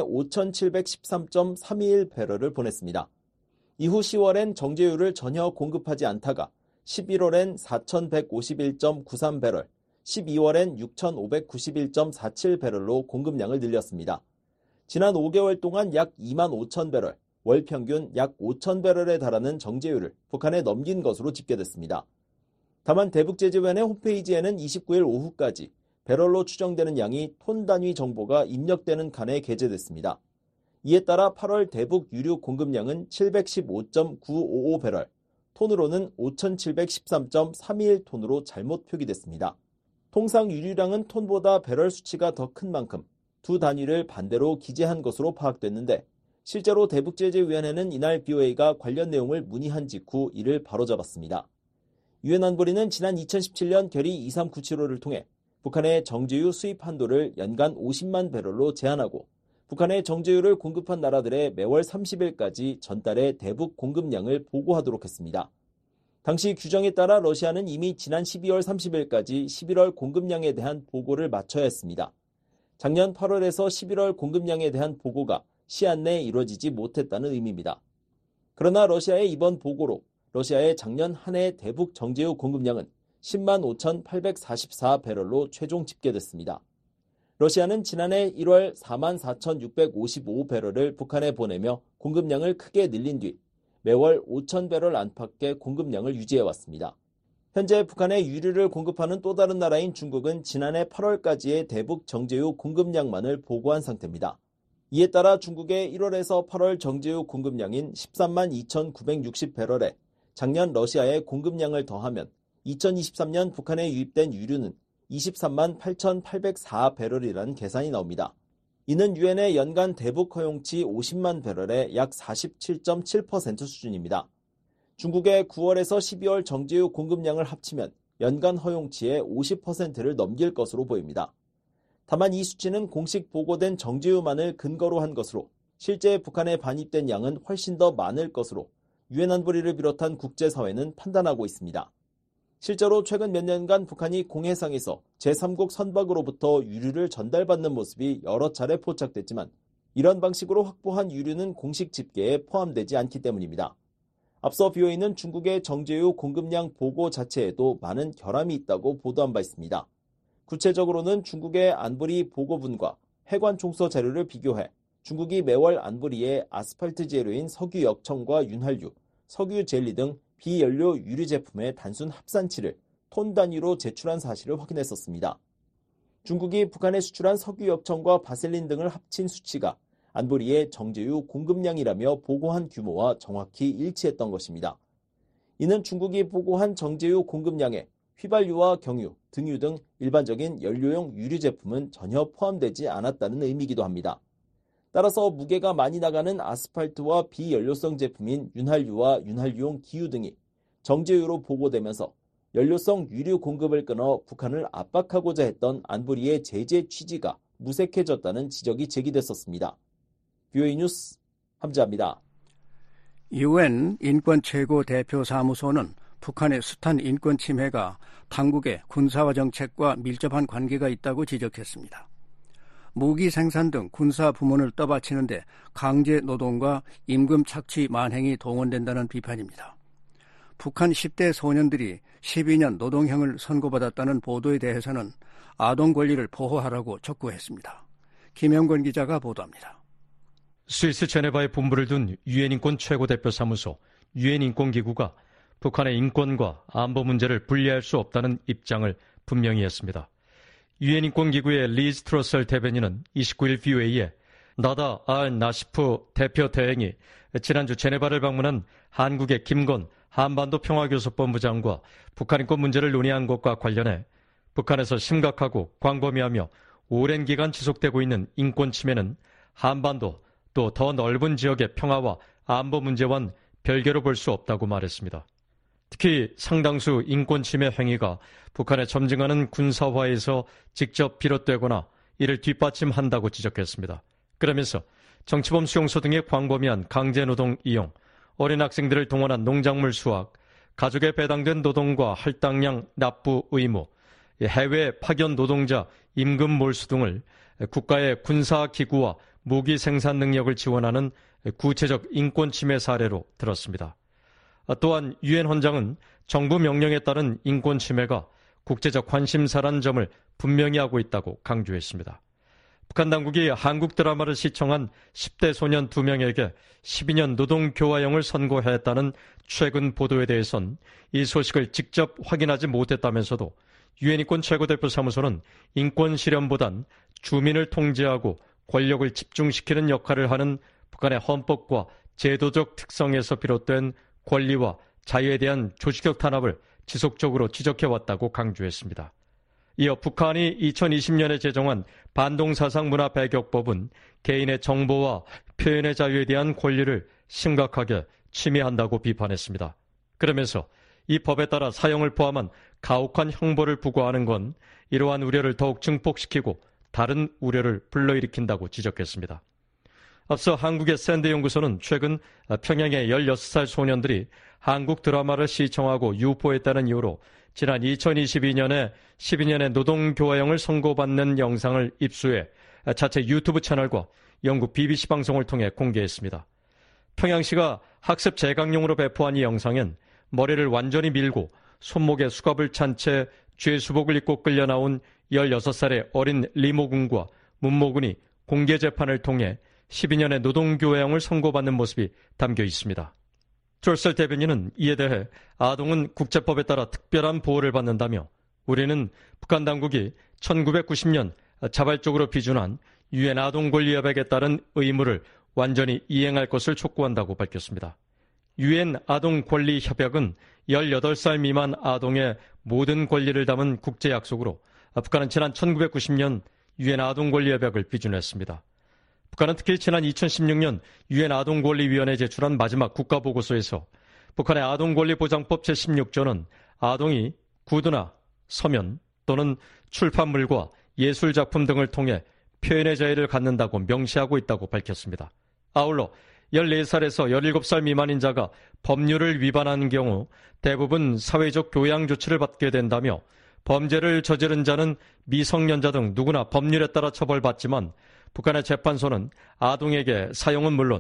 오천칠백십삼 점 삼이일 배럴을 보냈습니다. 이후 시월엔 정제유를 전혀 공급하지 않다가 십일월엔 사천백오십일 점 구삼 배럴, 십이월엔 육천오백구십일 점 사칠 배럴로 공급량을 늘렸습니다. 지난 오 개월 동안 약 이만 오천 배럴, 월 평균 약 오천 배럴에 달하는 정제유를 북한에 넘긴 것으로 집계됐습니다. 다만 대북제재위원회 홈페이지에는 이십구일 오후까지 배럴로 추정되는 양이 톤 단위 정보가 입력되는 칸에 게재됐습니다. 이에 따라 팔월 대북 유류 공급량은 칠백십오 점 구오오 배럴, 톤으로는 오천칠백십삼 점 삼이일 톤으로 잘못 표기됐습니다. 통상 유류량은 톤보다 배럴 수치가 더 큰 만큼 두 단위를 반대로 기재한 것으로 파악됐는데 실제로 대북제재위원회는 이날 브이오에이가 관련 내용을 문의한 직후 이를 바로잡았습니다. 유엔 안보리는 지난 이천십칠년 결의 이삼구칠오를 통해 북한의 정제유 수입 한도를 연간 오십만 배럴로 제한하고 북한에 정제유를 공급한 나라들의 매월 삼십일까지 전달의 대북 공급량을 보고하도록 했습니다. 당시 규정에 따라 러시아는 이미 지난 십이월 삼십일까지 십일월 공급량에 대한 보고를 마쳐야 했습니다. 작년 팔월에서 십일월 공급량에 대한 보고가 시한 내에 이루어지지 못했다는 의미입니다. 그러나 러시아의 이번 보고로 러시아의 작년 한 해 대북 정제유 공급량은 십만 오천팔백사십사 배럴로 최종 집계됐습니다. 러시아는 지난해 일월 사만 사천육백오십오 배럴을 북한에 보내며 공급량을 크게 늘린 뒤 매월 오천 배럴 안팎의 공급량을 유지해왔습니다. 현재 북한에 유류를 공급하는 또 다른 나라인 중국은 지난해 팔월까지의 대북 정제유 공급량만을 보고한 상태입니다. 이에 따라 중국의 일월에서 팔월 정제유 공급량인 십삼만 이천구백육십 배럴에 작년 러시아의 공급량을 더하면 이천이십삼년 북한에 유입된 유류는 이십삼만 팔천팔백사 배럴이라는 계산이 나옵니다. 이는 유엔의 연간 대북 허용치 오십만 배럴의 약 사십칠 점 칠 퍼센트 수준입니다. 중국의 구월에서 십이월 정제유 공급량을 합치면 연간 허용치의 오십 퍼센트를 넘길 것으로 보입니다. 다만 이 수치는 공식 보고된 정제유만을 근거로 한 것으로 실제 북한에 반입된 양은 훨씬 더 많을 것으로 유엔 안보리를 비롯한 국제사회는 판단하고 있습니다. 실제로 최근 몇 년간 북한이 공해상에서 제삼국 선박으로부터 유류를 전달받는 모습이 여러 차례 포착됐지만 이런 방식으로 확보한 유류는 공식 집계에 포함되지 않기 때문입니다. 앞서 브이오에이는 중국의 정제유 공급량 보고 자체에도 많은 결함이 있다고 보도한 바 있습니다. 구체적으로는 중국의 안보리 보고분과 해관 총서 자료를 비교해 중국이 매월 안보리에 아스팔트 재료인 석유 역청과 윤활유, 석유 젤리 등 비연료 유류 제품의 단순 합산치를 톤 단위로 제출한 사실을 확인했었습니다. 중국이 북한에 수출한 석유 역청과 바셀린 등을 합친 수치가 안보리의 정제유 공급량이라며 보고한 규모와 정확히 일치했던 것입니다. 이는 중국이 보고한 정제유 공급량에 휘발유와 경유, 등유 등 일반적인 연료용 유류 제품은 전혀 포함되지 않았다는 의미이기도 합니다. 따라서 무게가 많이 나가는 아스팔트와 비연료성 제품인 윤활유와 윤활유용 기유 등이 정제유로 보고되면서 연료성 유류 공급을 끊어 북한을 압박하고자 했던 안보리의 제재 취지가 무색해졌다는 지적이 제기됐었습니다. 브이오에이 뉴스 함지아입니다. 유엔 인권 최고 대표 사무소는 북한의 숱한 인권 침해가 당국의 군사화 정책과 밀접한 관계가 있다고 지적했습니다. 무기 생산 등 군사 부문을 떠받치는데 강제 노동과 임금 착취 만행이 동원된다는 비판입니다. 북한 십 대 소년들이 십이 년 노동형을 선고받았다는 보도에 대해서는 아동 권리를 보호하라고 촉구했습니다. 김영권 기자가 보도합니다. 스위스 제네바에 본부를 둔 유엔 인권 최고대표 사무소 유엔 인권기구가 북한의 인권과 안보 문제를 분리할 수 없다는 입장을 분명히 했습니다. 유엔 인권기구의 리즈 트러셀 대변인은 이십구일 브이오에이에 나다 알 나시프 대표 대행이 지난주 제네바를 방문한 한국의 김건 한반도 평화교섭본부장과 북한 인권 문제를 논의한 것과 관련해 북한에서 심각하고 광범위하며 오랜 기간 지속되고 있는 인권 침해는 한반도 또 더 넓은 지역의 평화와 안보 문제와는 별개로 볼 수 없다고 말했습니다. 특히 상당수 인권 침해 행위가 북한의 점증하는 군사화에서 직접 비롯되거나 이를 뒷받침한다고 지적했습니다. 그러면서 정치범 수용소 등의 광범위한 강제노동 이용, 어린 학생들을 동원한 농작물 수확, 가족에 배당된 노동과 할당량 납부 의무, 해외 파견 노동자 임금 몰수 등을 국가의 군사기구와 무기 생산 능력을 지원하는 구체적 인권 침해 사례로 들었습니다. 또한 유엔 헌장은 정부 명령에 따른 인권 침해가 국제적 관심사라는 점을 분명히 하고 있다고 강조했습니다. 북한 당국이 한국 드라마를 시청한 십 대 소년 두 명에게 십이 년 노동교화형을 선고했다는 최근 보도에 대해선 이 소식을 직접 확인하지 못했다면서도 유엔인권 최고대표 사무소는 인권 실현보단 주민을 통제하고 권력을 집중시키는 역할을 하는 북한의 헌법과 제도적 특성에서 비롯된 권리와 자유에 대한 조직적 탄압을 지속적으로 지적해왔다고 강조했습니다. 이어 북한이 이천이십 년에 제정한 반동사상문화배격법은 개인의 정보와 표현의 자유에 대한 권리를 심각하게 침해한다고 비판했습니다. 그러면서 이 법에 따라 사형을 포함한 가혹한 형벌을 부과하는 건 이러한 우려를 더욱 증폭시키고 다른 우려를 불러일으킨다고 지적했습니다. 앞서 한국의 샌드 연구소는 최근 평양의 열여섯 살 소년들이 한국 드라마를 시청하고 유포했다는 이유로 지난 이천이십이 년에 십이 년의 노동교화형을 선고받는 영상을 입수해 자체 유튜브 채널과 영국 비비씨 방송을 통해 공개했습니다. 평양시가 학습 재강용으로 배포한 이 영상엔 머리를 완전히 밀고 손목에 수갑을 찬 채 죄수복을 입고 끌려 나온 열여섯 살의 어린 리모 군과 문모 군이 공개 재판을 통해 십이 년의 노동교화형을 선고받는 모습이 담겨 있습니다. 졸셀 대변인은 이에 대해 아동은 국제법에 따라 특별한 보호를 받는다며 우리는 북한 당국이 천구백구십 년 자발적으로 비준한 유엔 아동권리협약에 따른 의무를 완전히 이행할 것을 촉구한다고 밝혔습니다. 유엔 아동권리협약은 열여덟 살 미만 아동의 모든 권리를 담은 국제약속으로 북한은 지난 천구백구십 년 유엔 아동권리협약을 비준했습니다. 북한은 특히 지난 이천십육 년 유엔 아동권리위원회에 제출한 마지막 국가보고서에서 북한의 아동권리보장법 제십육 조는 아동이 구두나 서면 또는 출판물과 예술작품 등을 통해 표현의 자유를 갖는다고 명시하고 있다고 밝혔습니다. 아울러 열네 살에서 열일곱 살 미만인 자가 법률을 위반하는 경우 대부분 사회적 교양 조치를 받게 된다며 범죄를 저지른 자는 미성년자 등 누구나 법률에 따라 처벌받지만 북한의 재판소는 아동에게 사형은 물론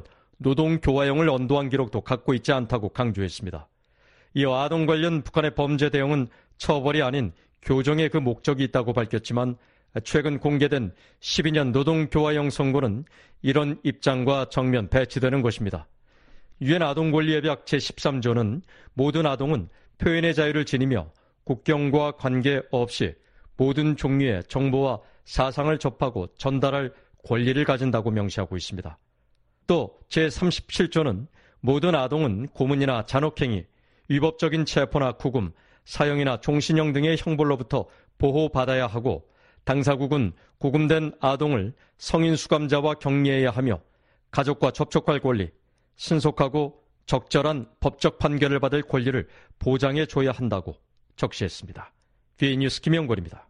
노동교화형을 언도한 기록도 갖고 있지 않다고 강조했습니다. 이어 아동 관련 북한의 범죄 대응은 처벌이 아닌 교정의 그 목적이 있다고 밝혔지만 최근 공개된 십이 년 노동교화형 선고는 이런 입장과 정면 배치되는 것입니다. 유엔 아동권리협약 제십삼 조는 모든 아동은 표현의 자유를 지니며 국경과 관계없이 모든 종류의 정보와 사상을 접하고 전달할 권리를 가진다고 명시하고 있습니다. 또 제삼십칠 조는 모든 아동은 고문이나 잔혹행위, 위법적인 체포나 구금, 사형이나 종신형 등의 형벌로부터 보호받아야 하고 당사국은 구금된 아동을 성인 수감자와 격리해야 하며 가족과 접촉할 권리, 신속하고 적절한 법적 판결을 받을 권리를 보장해줘야 한다고 적시했습니다. 비에이 뉴스 김영걸입니다.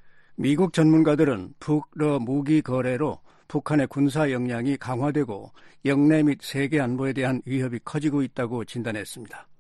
미국 전문가들은 북러 무기 거래로 북한의 군사 역량이 강화되고 영내 및 세계 안보에 대한 위협이 커지고 있다고 진단했습니다.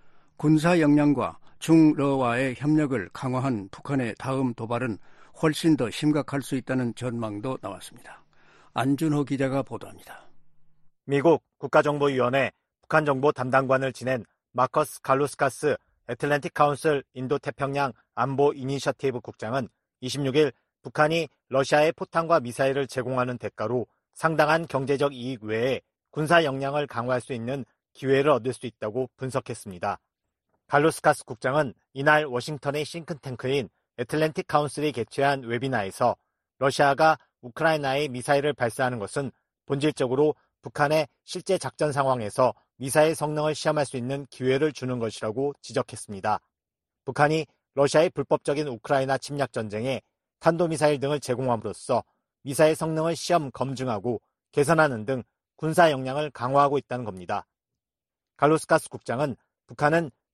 군사 역량과 중러와의 협력을 강화한 북한의 다음 도발은 훨씬 더 심각할 수 있다는 전망도 나왔습니다. 안준호 기자가 보도합니다. 미국 국가정보위원회 북한 정보 담당관을 지낸 마커스 갈루스카스 애틀랜틱 카운슬 인도태평양 안보 이니셔티브 국장은 이십육 일 북한이 러시아에 포탄과 미사일을 제공하는 대가로 상당한 경제적 이익 외에 군사 역량을 강화할 수 있는 기회를 얻을 수 있다고 분석했습니다. 갈루스카스 국장은 이날 워싱턴의 싱크탱크인 애틀랜틱 카운슬이 개최한 웨비나에서 러시아가 우크라이나에 미사일을 발사하는 것은 본질적으로 북한의 실제 작전 상황에서 미사일 성능을 시험할 수 있는 기회를 주는 것이라고 지적했습니다. 북한이 러시아의 불법적인 우크라이나 침략 전쟁에 탄도미사일 등을 제공함으로써 미사일 성능을 시험 검증하고 개선하는 등 군사 역량을 강화하고 있다는 겁니다. 갈루스카스 국장은 북한은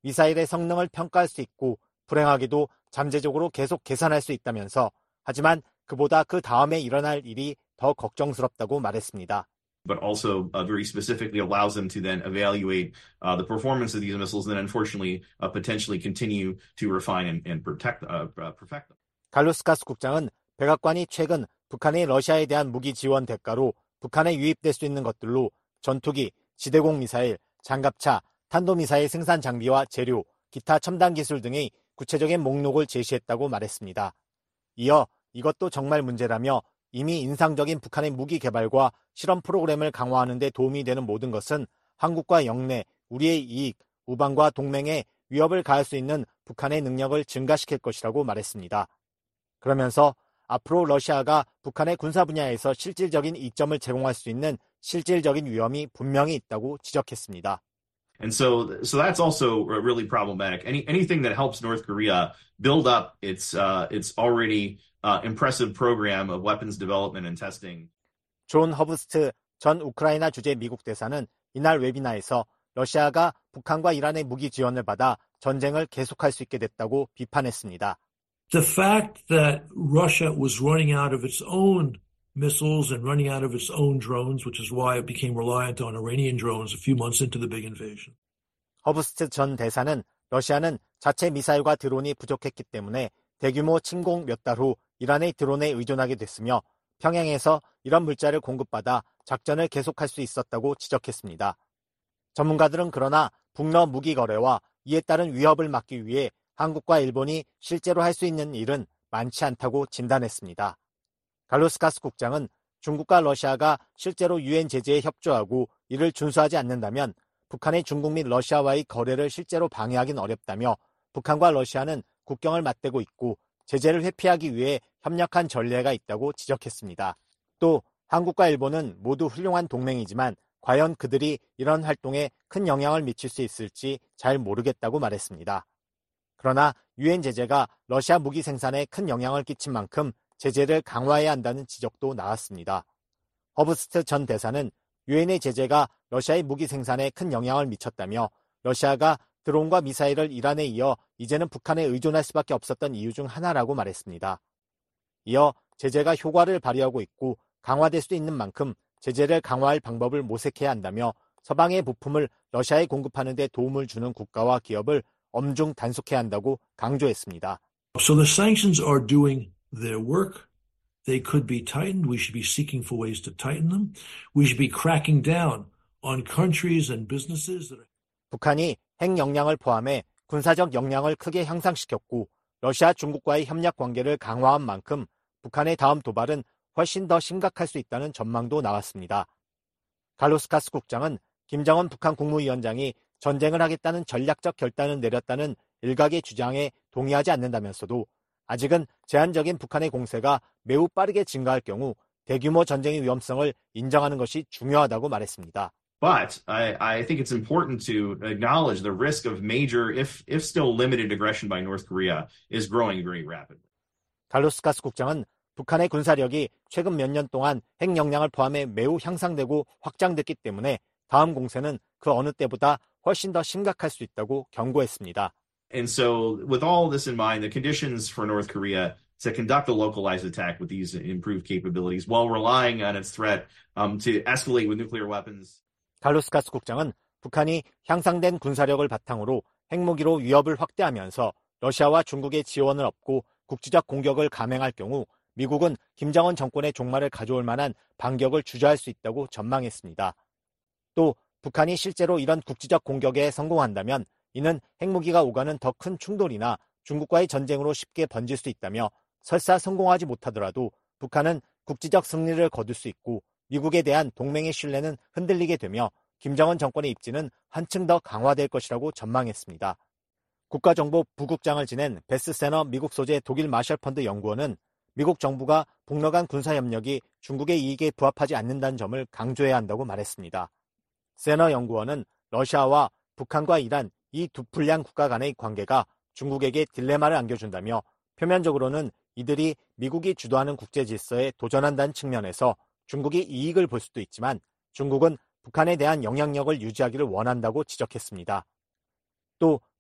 미사일의 성능을 평가할 수 있고 불행하게도 잠재적으로 계속 계산할 수 있다면서 하지만 그보다 그 다음에 일어날 일이 더 걱정스럽다고 말했습니다. But also uh, very specifically allows them to then evaluate uh, the performance of these missiles and unfortunately uh, potentially continue to refine and, and protect, uh, uh, perfect them. 갈루스카스 국장은 백악관이 최근 북한이 러시아에 대한 무기 지원 대가로 북한에 유입될 수 있는 것들로 전투기, 지대공 미사일, 장갑차, 탄도미사일 생산 장비와 재료, 기타 첨단 기술 등의 구체적인 목록을 제시했다고 말했습니다. 이어 이것도 정말 문제라며 이미 인상적인 북한의 무기 개발과 실험 프로그램을 강화하는 데 도움이 되는 모든 것은 한국과 영내, 우리의 이익, 우방과 동맹에 위협을 가할 수 있는 북한의 능력을 증가시킬 것이라고 말했습니다. 그러면서 앞으로 러시아가 북한의 군사 분야에서 실질적인 이점을 제공할 수 있는 실질적인 위험이 분명히 있다고 지적했습니다. And so, so that's also really problematic. Any anything that helps North Korea build up its uh, its already uh, impressive program of weapons development and testing. 존 허브스트 전 우크라이나 주재 미국 대사는 이날 웨비나에서 러시아가 북한과 이란의 무기 지원을 받아 전쟁을 계속할 수 있게 됐다고 비판했습니다. The fact that Russia was running out of its own missiles and running out of its own drones, which is why it became reliant on Iranian drones a few months into the big invasion. 허브스트 전 대사는 러시아는 자체 미사일과 드론이 부족했기 때문에 대규모 침공 몇 달 후 이란의 드론에 의존하게 됐으며 평양에서 이런 물자를 공급받아 작전을 계속할 수 있었다고 지적했습니다. 전문가들은 그러나 북러 무기 거래와 이에 따른 위협을 막기 위해 한국과 일본이 실제로 할 수 있는 일은 많지 않다고 진단했습니다. 갈루스카스 국장은 중국과 러시아가 실제로 유엔 제재에 협조하고 이를 준수하지 않는다면 북한의 중국 및 러시아와의 거래를 실제로 방해하긴 어렵다며 북한과 러시아는 국경을 맞대고 있고 제재를 회피하기 위해 협력한 전례가 있다고 지적했습니다. 또 한국과 일본은 모두 훌륭한 동맹이지만 과연 그들이 이런 활동에 큰 영향을 미칠 수 있을지 잘 모르겠다고 말했습니다. 그러나 유엔 제재가 러시아 무기 생산에 큰 영향을 끼친 만큼 제재를 강화해야 한다는 지적도 나왔습니다. 허브스트 전 대사는 유엔의 제재가 러시아의 무기 생산에 큰 영향을 미쳤다며 러시아가 드론과 미사일을 이란에 이어 이제는 북한에 의존할 수밖에 없었던 이유 중 하나라고 말했습니다. 이어 제재가 효과를 발휘하고 있고 강화될 수 있는 만큼 제재를 강화할 방법을 모색해야 한다며 서방의 부품을 러시아에 공급하는 데 도움을 주는 국가와 기업을 엄중 단속해야 한다고 강조했습니다. So the sanctions are doing their work. They could be tightened. We should be seeking for ways to tighten them. We should be cracking down on countries and businesses that are... 북한이 핵 역량을 포함해 군사적 역량을 크게 향상시켰고 러시아 중국과의 협력 관계를 강화한 만큼 북한의 다음 도발은 훨씬 더 심각할 수 있다는 전망도 나왔습니다. 갈루스카스 국장은 김정은 북한 국무위원장이 전쟁을 하겠다는 전략적 결단을 내렸다는 일각의 주장에 동의하지 않는다면서도 아직은 제한적인 북한의 공세가 매우 빠르게 증가할 경우 대규모 전쟁의 위험성을 인정하는 것이 중요하다고 말했습니다. But I, I think it's important to acknowledge the risk of major, if, if still limited aggression by North Korea is growing very rapidly. 갈루스카스 국장은 북한의 군사력이 최근 몇 년 동안 핵 역량을 포함해 매우 향상되고 확장됐기 때문에 다음 공세는 그 어느 때보다 훨씬 더 심각할 수 있다고 경고했습니다. And so with all this in mind, the conditions for North Korea to conduct a localized attack with these improved capabilities while relying on its threat um, to escalate with nuclear weapons. 갈루스카스 국장은 북한이 향상된 군사력을 바탕으로 핵무기로 위협을 확대하면서 러시아와 중국의 지원을 얻고 국지적 공격을 감행할 경우 미국은 김정은 정권의 종말을 가져올 만한 반격을 주저할 수 있다고 전망했습니다. 또 북한이 실제로 이런 국지적 공격에 성공한다면 이는 핵무기가 오가는 더 큰 충돌이나 중국과의 전쟁으로 쉽게 번질 수 있다며 설사 성공하지 못하더라도 북한은 국지적 승리를 거둘 수 있고 미국에 대한 동맹의 신뢰는 흔들리게 되며 김정은 정권의 입지는 한층 더 강화될 것이라고 전망했습니다. 국가정보 부국장을 지낸 베스 세너 미국 소재 독일 마셜펀드 연구원은 미국 정부가 북러 간 군사협력이 중국의 이익에 부합하지 않는다는 점을 강조해야 한다고 말했습니다. 세너 연구원은 러시아와 북한과 이란 이 두 불량 국가 간의 관계가 중국에게 딜레마를 안겨준다며 표면적으로는 이들이 미국이 주도하는 국제 질서에 도전한다는 측면에서 중국이 이익을 볼 수도 있지만 중국은 북한에 대한 영향력을 유지하기를 원한다고 지적했습니다. 또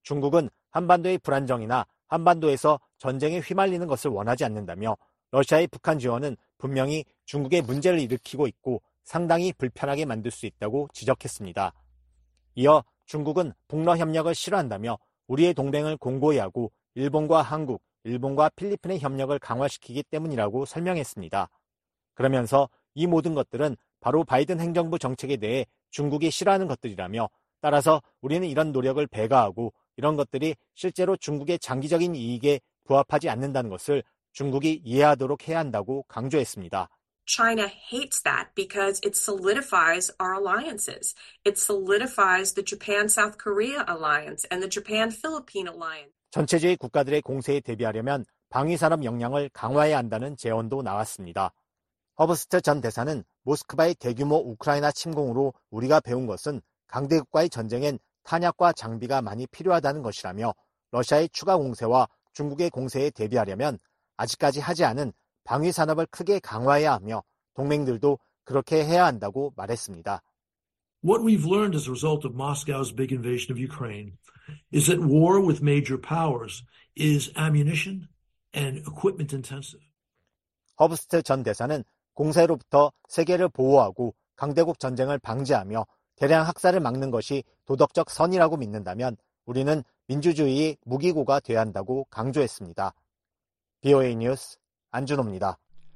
중국은 한반도의 불안정이나 한반도에서 전쟁에 휘말리는 것을 원하지 않는다며 러시아의 북한 지원은 분명히 중국의 문제를 일으키고 있고 상당히 불편하게 만들 수 있다고 지적했습니다. 이어 중국은 북러 협력을 싫어한다며 우리의 동맹을 공고히 하고 일본과 한국, 일본과 필리핀의 협력을 강화시키기 때문이라고 설명했습니다. 그러면서 이 모든 것들은 바로 바이든 행정부 정책에 대해 중국이 싫어하는 것들이라며 따라서 우리는 이런 노력을 배가하고 이런 것들이 실제로 중국의 장기적인 이익에 부합하지 않는다는 것을 중국이 이해하도록 해야 한다고 강조했습니다. China hates that because it solidifies our alliances. It solidifies the Japan-South Korea alliance and the Japan-Philippine alliance. 전체주의 국가들의 공세에 대비하려면 방위산업 역량을 강화해야 한다는 제언도 나왔습니다. 허버스트 전 대사는 모스크바의 대규모 우크라이나 침공으로 우리가 배운 것은 강대국과의 전쟁엔 탄약과 장비가 많이 필요하다는 것이라며 러시아의 추가 공세와 중국의 공세에 대비하려면 아직까지 하지 않은 방위산업을 크게 강화해야 하며 동맹들도 그렇게 해야 한다고 말했습니다. What we've learned as a result of Moscow's big invasion of Ukraine is that war with major powers is ammunition and equipment intensive. 허브스트 전 대사는 공세로부터 세계를 보호하고 강대국 전쟁을 방지하며 대량 학살을 막는 것이 도덕적 선이라고 믿는다면 우리는 민주주의의 무기고가 돼야 한다고 강조했습니다. 비오에이 뉴스 안준호입니다.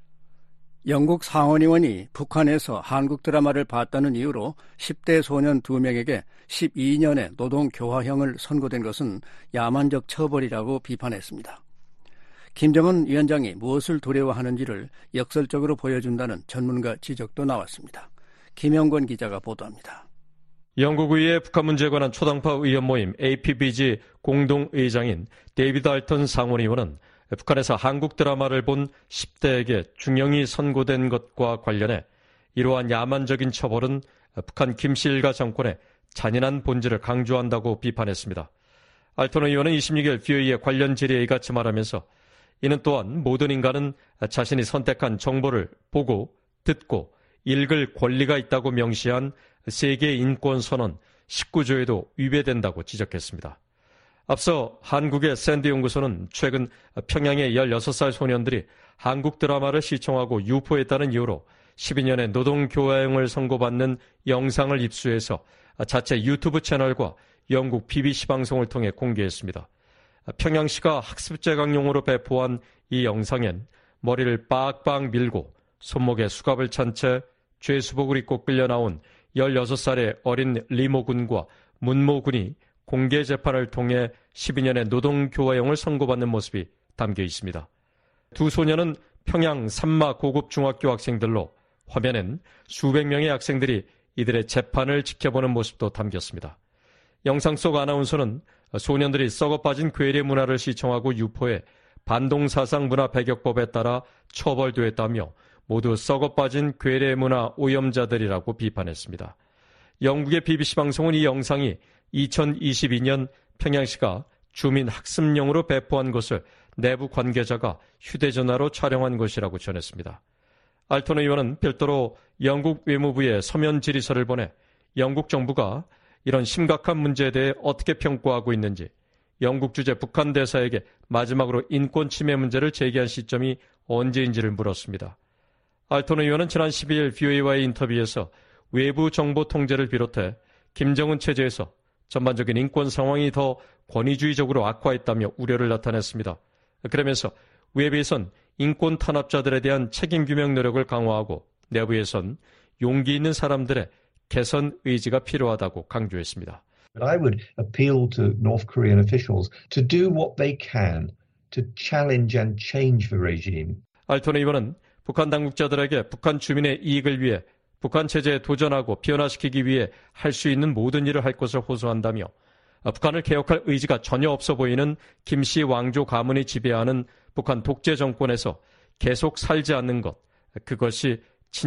영국 상원의원이 북한에서 한국 드라마를 봤다는 이유로 십 대 소년 두 명에게 십이 년의 노동교화형을 선고된 것은 야만적 처벌이라고 비판했습니다. 김정은 위원장이 무엇을 두려워하는지를 역설적으로 보여준다는 전문가 지적도 나왔습니다. 김영권 기자가 보도합니다. 영국의회 북한 문제에 관한 초당파 의원 모임 에이피비지 공동의장인 데이비드 알턴 상원의원은 북한에서 한국 드라마를 본 십 대에게 중형이 선고된 것과 관련해 이러한 야만적인 처벌은 북한 김씨 일가 정권의 잔인한 본질을 강조한다고 비판했습니다. 알턴 의원은 이십육 일 비오이의 관련 질의에 이같이 말하면서 이는 또한 모든 인간은 자신이 선택한 정보를 보고 듣고 읽을 권리가 있다고 명시한 세계 인권 선언 십구 조에도 위배된다고 지적했습니다. 앞서 한국의 샌드 연구소는 최근 평양의 열여섯 살 소년들이 한국 드라마를 시청하고 유포했다는 이유로 십이 년의 노동교화형을 선고받는 영상을 입수해서 자체 유튜브 채널과 영국 비비씨 방송을 통해 공개했습니다. 평양시가 학습제 강용으로 배포한 이 영상엔 머리를 빡빡 밀고 손목에 수갑을 찬 채 죄수복을 입고 끌려나온 열여섯 살의 어린 리모 군과 문모 군이 공개 재판을 통해 십이 년의 노동교화형을 선고받는 모습이 담겨 있습니다. 두 소년은 평양 산마 고급 중학교 학생들로 화면엔 수백 명의 학생들이 이들의 재판을 지켜보는 모습도 담겼습니다. 영상 속 아나운서는 소년들이 썩어 빠진 괴뢰 문화를 시청하고 유포해 반동사상 문화 배격법에 따라 처벌되었다며 모두 썩어 빠진 괴뢰 문화 오염자들이라고 비판했습니다. 영국의 비비씨 방송은 이 영상이 이천이십이 년 평양시가 주민 학습용으로 배포한 것을 내부 관계자가 휴대전화로 촬영한 것이라고 전했습니다. 알턴 의원은 별도로 영국 외무부에 서면 질의서를 보내 영국 정부가 이런 심각한 문제에 대해 어떻게 평가하고 있는지, 영국 주재 북한 대사에게 마지막으로 인권 침해 문제를 제기한 시점이 언제인지를 물었습니다. 알턴 의원은 지난 십이 일 비오에이와의 인터뷰에서 외부 정보 통제를 비롯해 김정은 체제에서 전반적인 인권 상황이 더 권위주의적으로 악화했다며 우려를 나타냈습니다. 그러면서 외부에선 인권 탄압자들에 대한 책임 규명 노력을 강화하고 내부에선 용기 있는 사람들의 개선 의지가 필요하다고 강조했습니다. But I would appeal to North Korean officials to do what they can to challenge and change the regime. 알턴 의원은 북한 당국자들에게 북한 주민의 이익을 위해 북한 체제에 도전하고 변화시키기 위해 할 수 있는 모든 일을 할 것을 호소한다며 북한을 개혁할 의지가 전혀 없어 보이는 김씨 왕조 가문이 지배하는 북한 독재 정권에서 계속 살지 않는 것, 그것이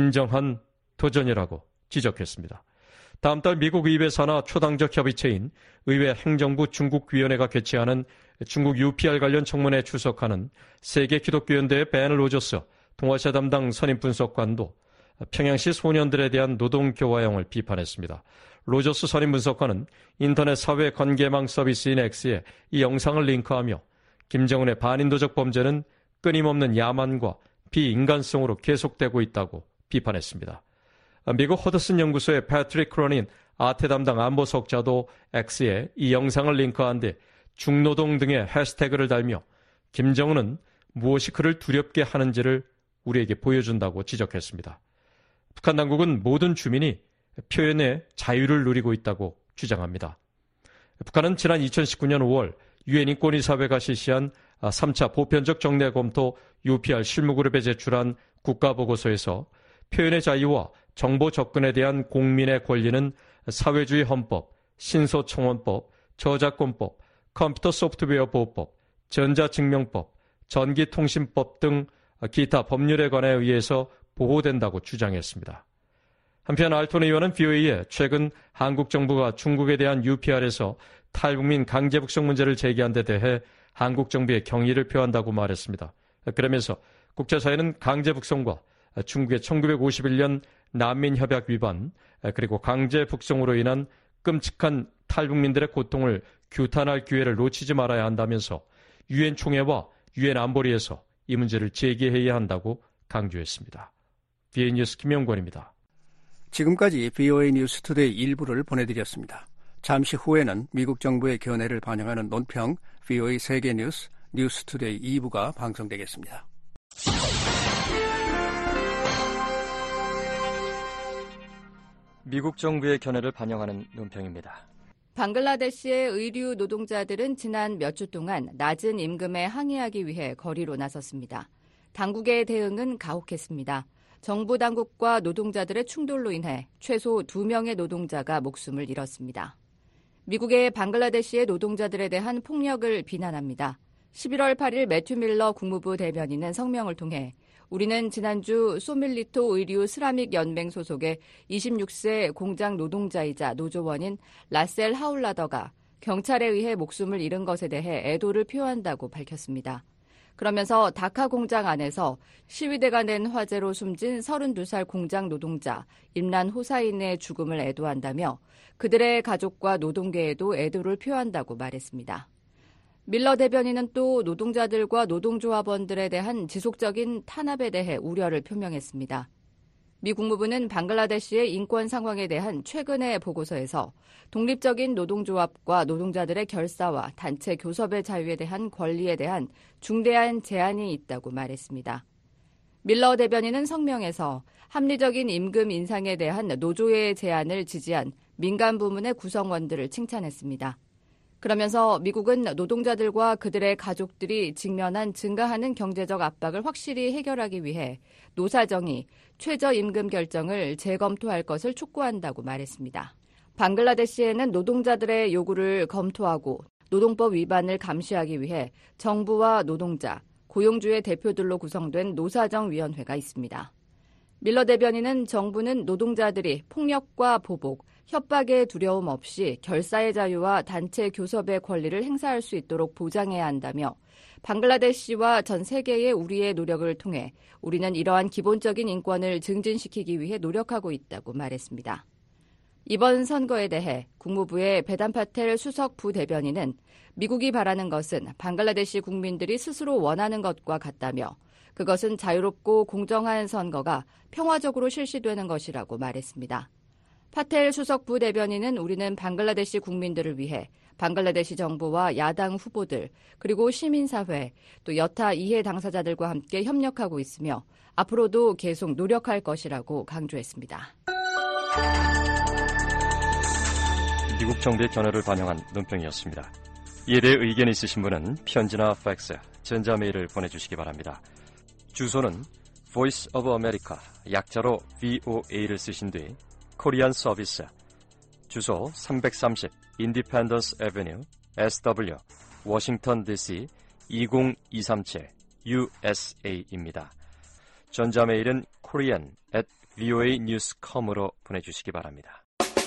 진정한 도전이라고 지적했습니다. 다음 달 미국 의회 산하 초당적 협의체인 의회 행정부 중국위원회가 개최하는 중국 유피알 관련 청문회에 출석하는 세계 기독교연대의 벤 로저스 동아시아 담당 선임 분석관도 평양시 소년들에 대한 노동교화형을 비판했습니다. 로저스 선임 분석관은 인터넷 사회 관계망 서비스인 X에 이 영상을 링크하며 김정은의 반인도적 범죄는 끊임없는 야만과 비인간성으로 계속되고 있다고 비판했습니다. 미국 허드슨 연구소의 패트릭 크로닌 아태 담당 안보석자도 X에 이 영상을 링크한 뒤 중노동 등의 해시태그를 달며 김정은은 무엇이 그를 두렵게 하는지를 우리에게 보여준다고 지적했습니다. 북한 당국은 모든 주민이 표현의 자유를 누리고 있다고 주장합니다. 북한은 지난 이천십구 년 오월 유엔 인권이사회가 실시한 삼 차 보편적 정례 검토 유피알 실무그룹에 제출한 국가보고서에서 표현의 자유와 정보 접근에 대한 국민의 권리는 사회주의 헌법, 신소청원법, 저작권법, 컴퓨터 소프트웨어 보호법, 전자증명법, 전기통신법 등 기타 법률에 관해 의해서 보호된다고 주장했습니다. 한편 알톤 의원은 브이오에이에 최근 한국 정부가 중국에 대한 유피알에서 탈북민 강제 북송 문제를 제기한 데 대해 한국 정부의 경의를 표한다고 말했습니다. 그러면서 국제사회는 강제 북송과 중국의 천구백오십일 년 난민협약 위반, 그리고 강제 북송으로 인한 끔찍한 탈북민들의 고통을 규탄할 기회를 놓치지 말아야 한다면서 유엔 총회와 유엔 안보리에서 이 문제를 제기해야 한다고 강조했습니다. 브이오에이 뉴스 김영권입니다. 지금까지 브이오에이 뉴스 투데이 일부를 보내드렸습니다. 잠시 후에는 미국 정부의 견해를 반영하는 논평 브이오에이 세계뉴스 뉴스 투데이 이 부가 방송되겠습니다. 미국 정부의 견해를 반영하는 논평입니다. 방글라데시의 의류 노동자들은 지난 몇 주 동안 낮은 임금에 항의하기 위해 거리로 나섰습니다. 당국의 대응은 가혹했습니다. 정부 당국과 노동자들의 충돌로 인해 최소 두 명의 노동자가 목숨을 잃었습니다. 미국의 방글라데시의 노동자들에 대한 폭력을 비난합니다. 십일월 팔일 매튜 밀러 국무부 대변인은 성명을 통해 우리는 지난주 소밀리토 의류 스라믹 연맹 소속의 이십육 세 공장 노동자이자 노조원인 라셀 하울라더가 경찰에 의해 목숨을 잃은 것에 대해 애도를 표한다고 밝혔습니다. 그러면서 다카 공장 안에서 시위대가 낸 화재로 숨진 서른두 살 공장 노동자 임란 호사인의 죽음을 애도한다며 그들의 가족과 노동계에도 애도를 표한다고 말했습니다. 밀러 대변인은 또 노동자들과 노동조합원들에 대한 지속적인 탄압에 대해 우려를 표명했습니다. 미 국무부는 방글라데시의 인권 상황에 대한 최근의 보고서에서 독립적인 노동조합과 노동자들의 결사와 단체 교섭의 자유에 대한 권리에 대한 중대한 제한이 있다고 말했습니다. 밀러 대변인은 성명에서 합리적인 임금 인상에 대한 노조의 제안을 지지한 민간 부문의 구성원들을 칭찬했습니다. 그러면서 미국은 노동자들과 그들의 가족들이 직면한 증가하는 경제적 압박을 확실히 해결하기 위해 노사정이 최저임금 결정을 재검토할 것을 촉구한다고 말했습니다. 방글라데시에는 노동자들의 요구를 검토하고 노동법 위반을 감시하기 위해 정부와 노동자, 고용주의 대표들로 구성된 노사정위원회가 있습니다. 밀러 대변인은 정부는 노동자들이 폭력과 보복, 협박의 두려움 없이 결사의 자유와 단체 교섭의 권리를 행사할 수 있도록 보장해야 한다며 방글라데시와 전 세계의 우리의 노력을 통해 우리는 이러한 기본적인 인권을 증진시키기 위해 노력하고 있다고 말했습니다. 이번 선거에 대해 국무부의 베단 파텔 수석 부대변인은 미국이 바라는 것은 방글라데시 국민들이 스스로 원하는 것과 같다며 그것은 자유롭고 공정한 선거가 평화적으로 실시되는 것이라고 말했습니다. 파텔 수석 부대변인은 우리는 방글라데시 국민들을 위해 방글라데시 정부와 야당 후보들 그리고 시민사회 또 여타 이해 당사자들과 함께 협력하고 있으며 앞으로도 계속 노력할 것이라고 강조했습니다. 미국 정부의 견해를 반영한 논평이었습니다. 이에 대해 의견이 있으신 분은 편지나 팩스, 전자메일을 보내주시기 바랍니다. 주소는 Voice of America, 약자로 브이오에이를 쓰신 뒤 코리안 서비스, 주소 삼백삼십 Independence Avenue, 에스더블유, 워싱턴 디씨 이공이삼칠 유에스에이입니다. 전자메일은 korean at 브이오에이 뉴스 닷컴으로 보내주시기 바랍니다.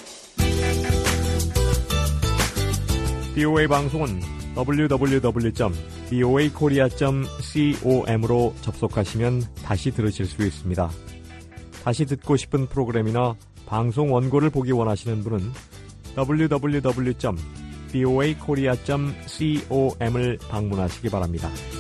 브이오에이 방송은 더블유 더블유 더블유 점 브이오에이 코리아 점 com으로 접속하시면 다시 들으실 수 있습니다. 다시 듣고 싶은 프로그램이나 방송 원고를 보기 원하시는 분은 더블유 더블유 더블유 점 비오에이 코리아 점 com을 방문하시기 바랍니다.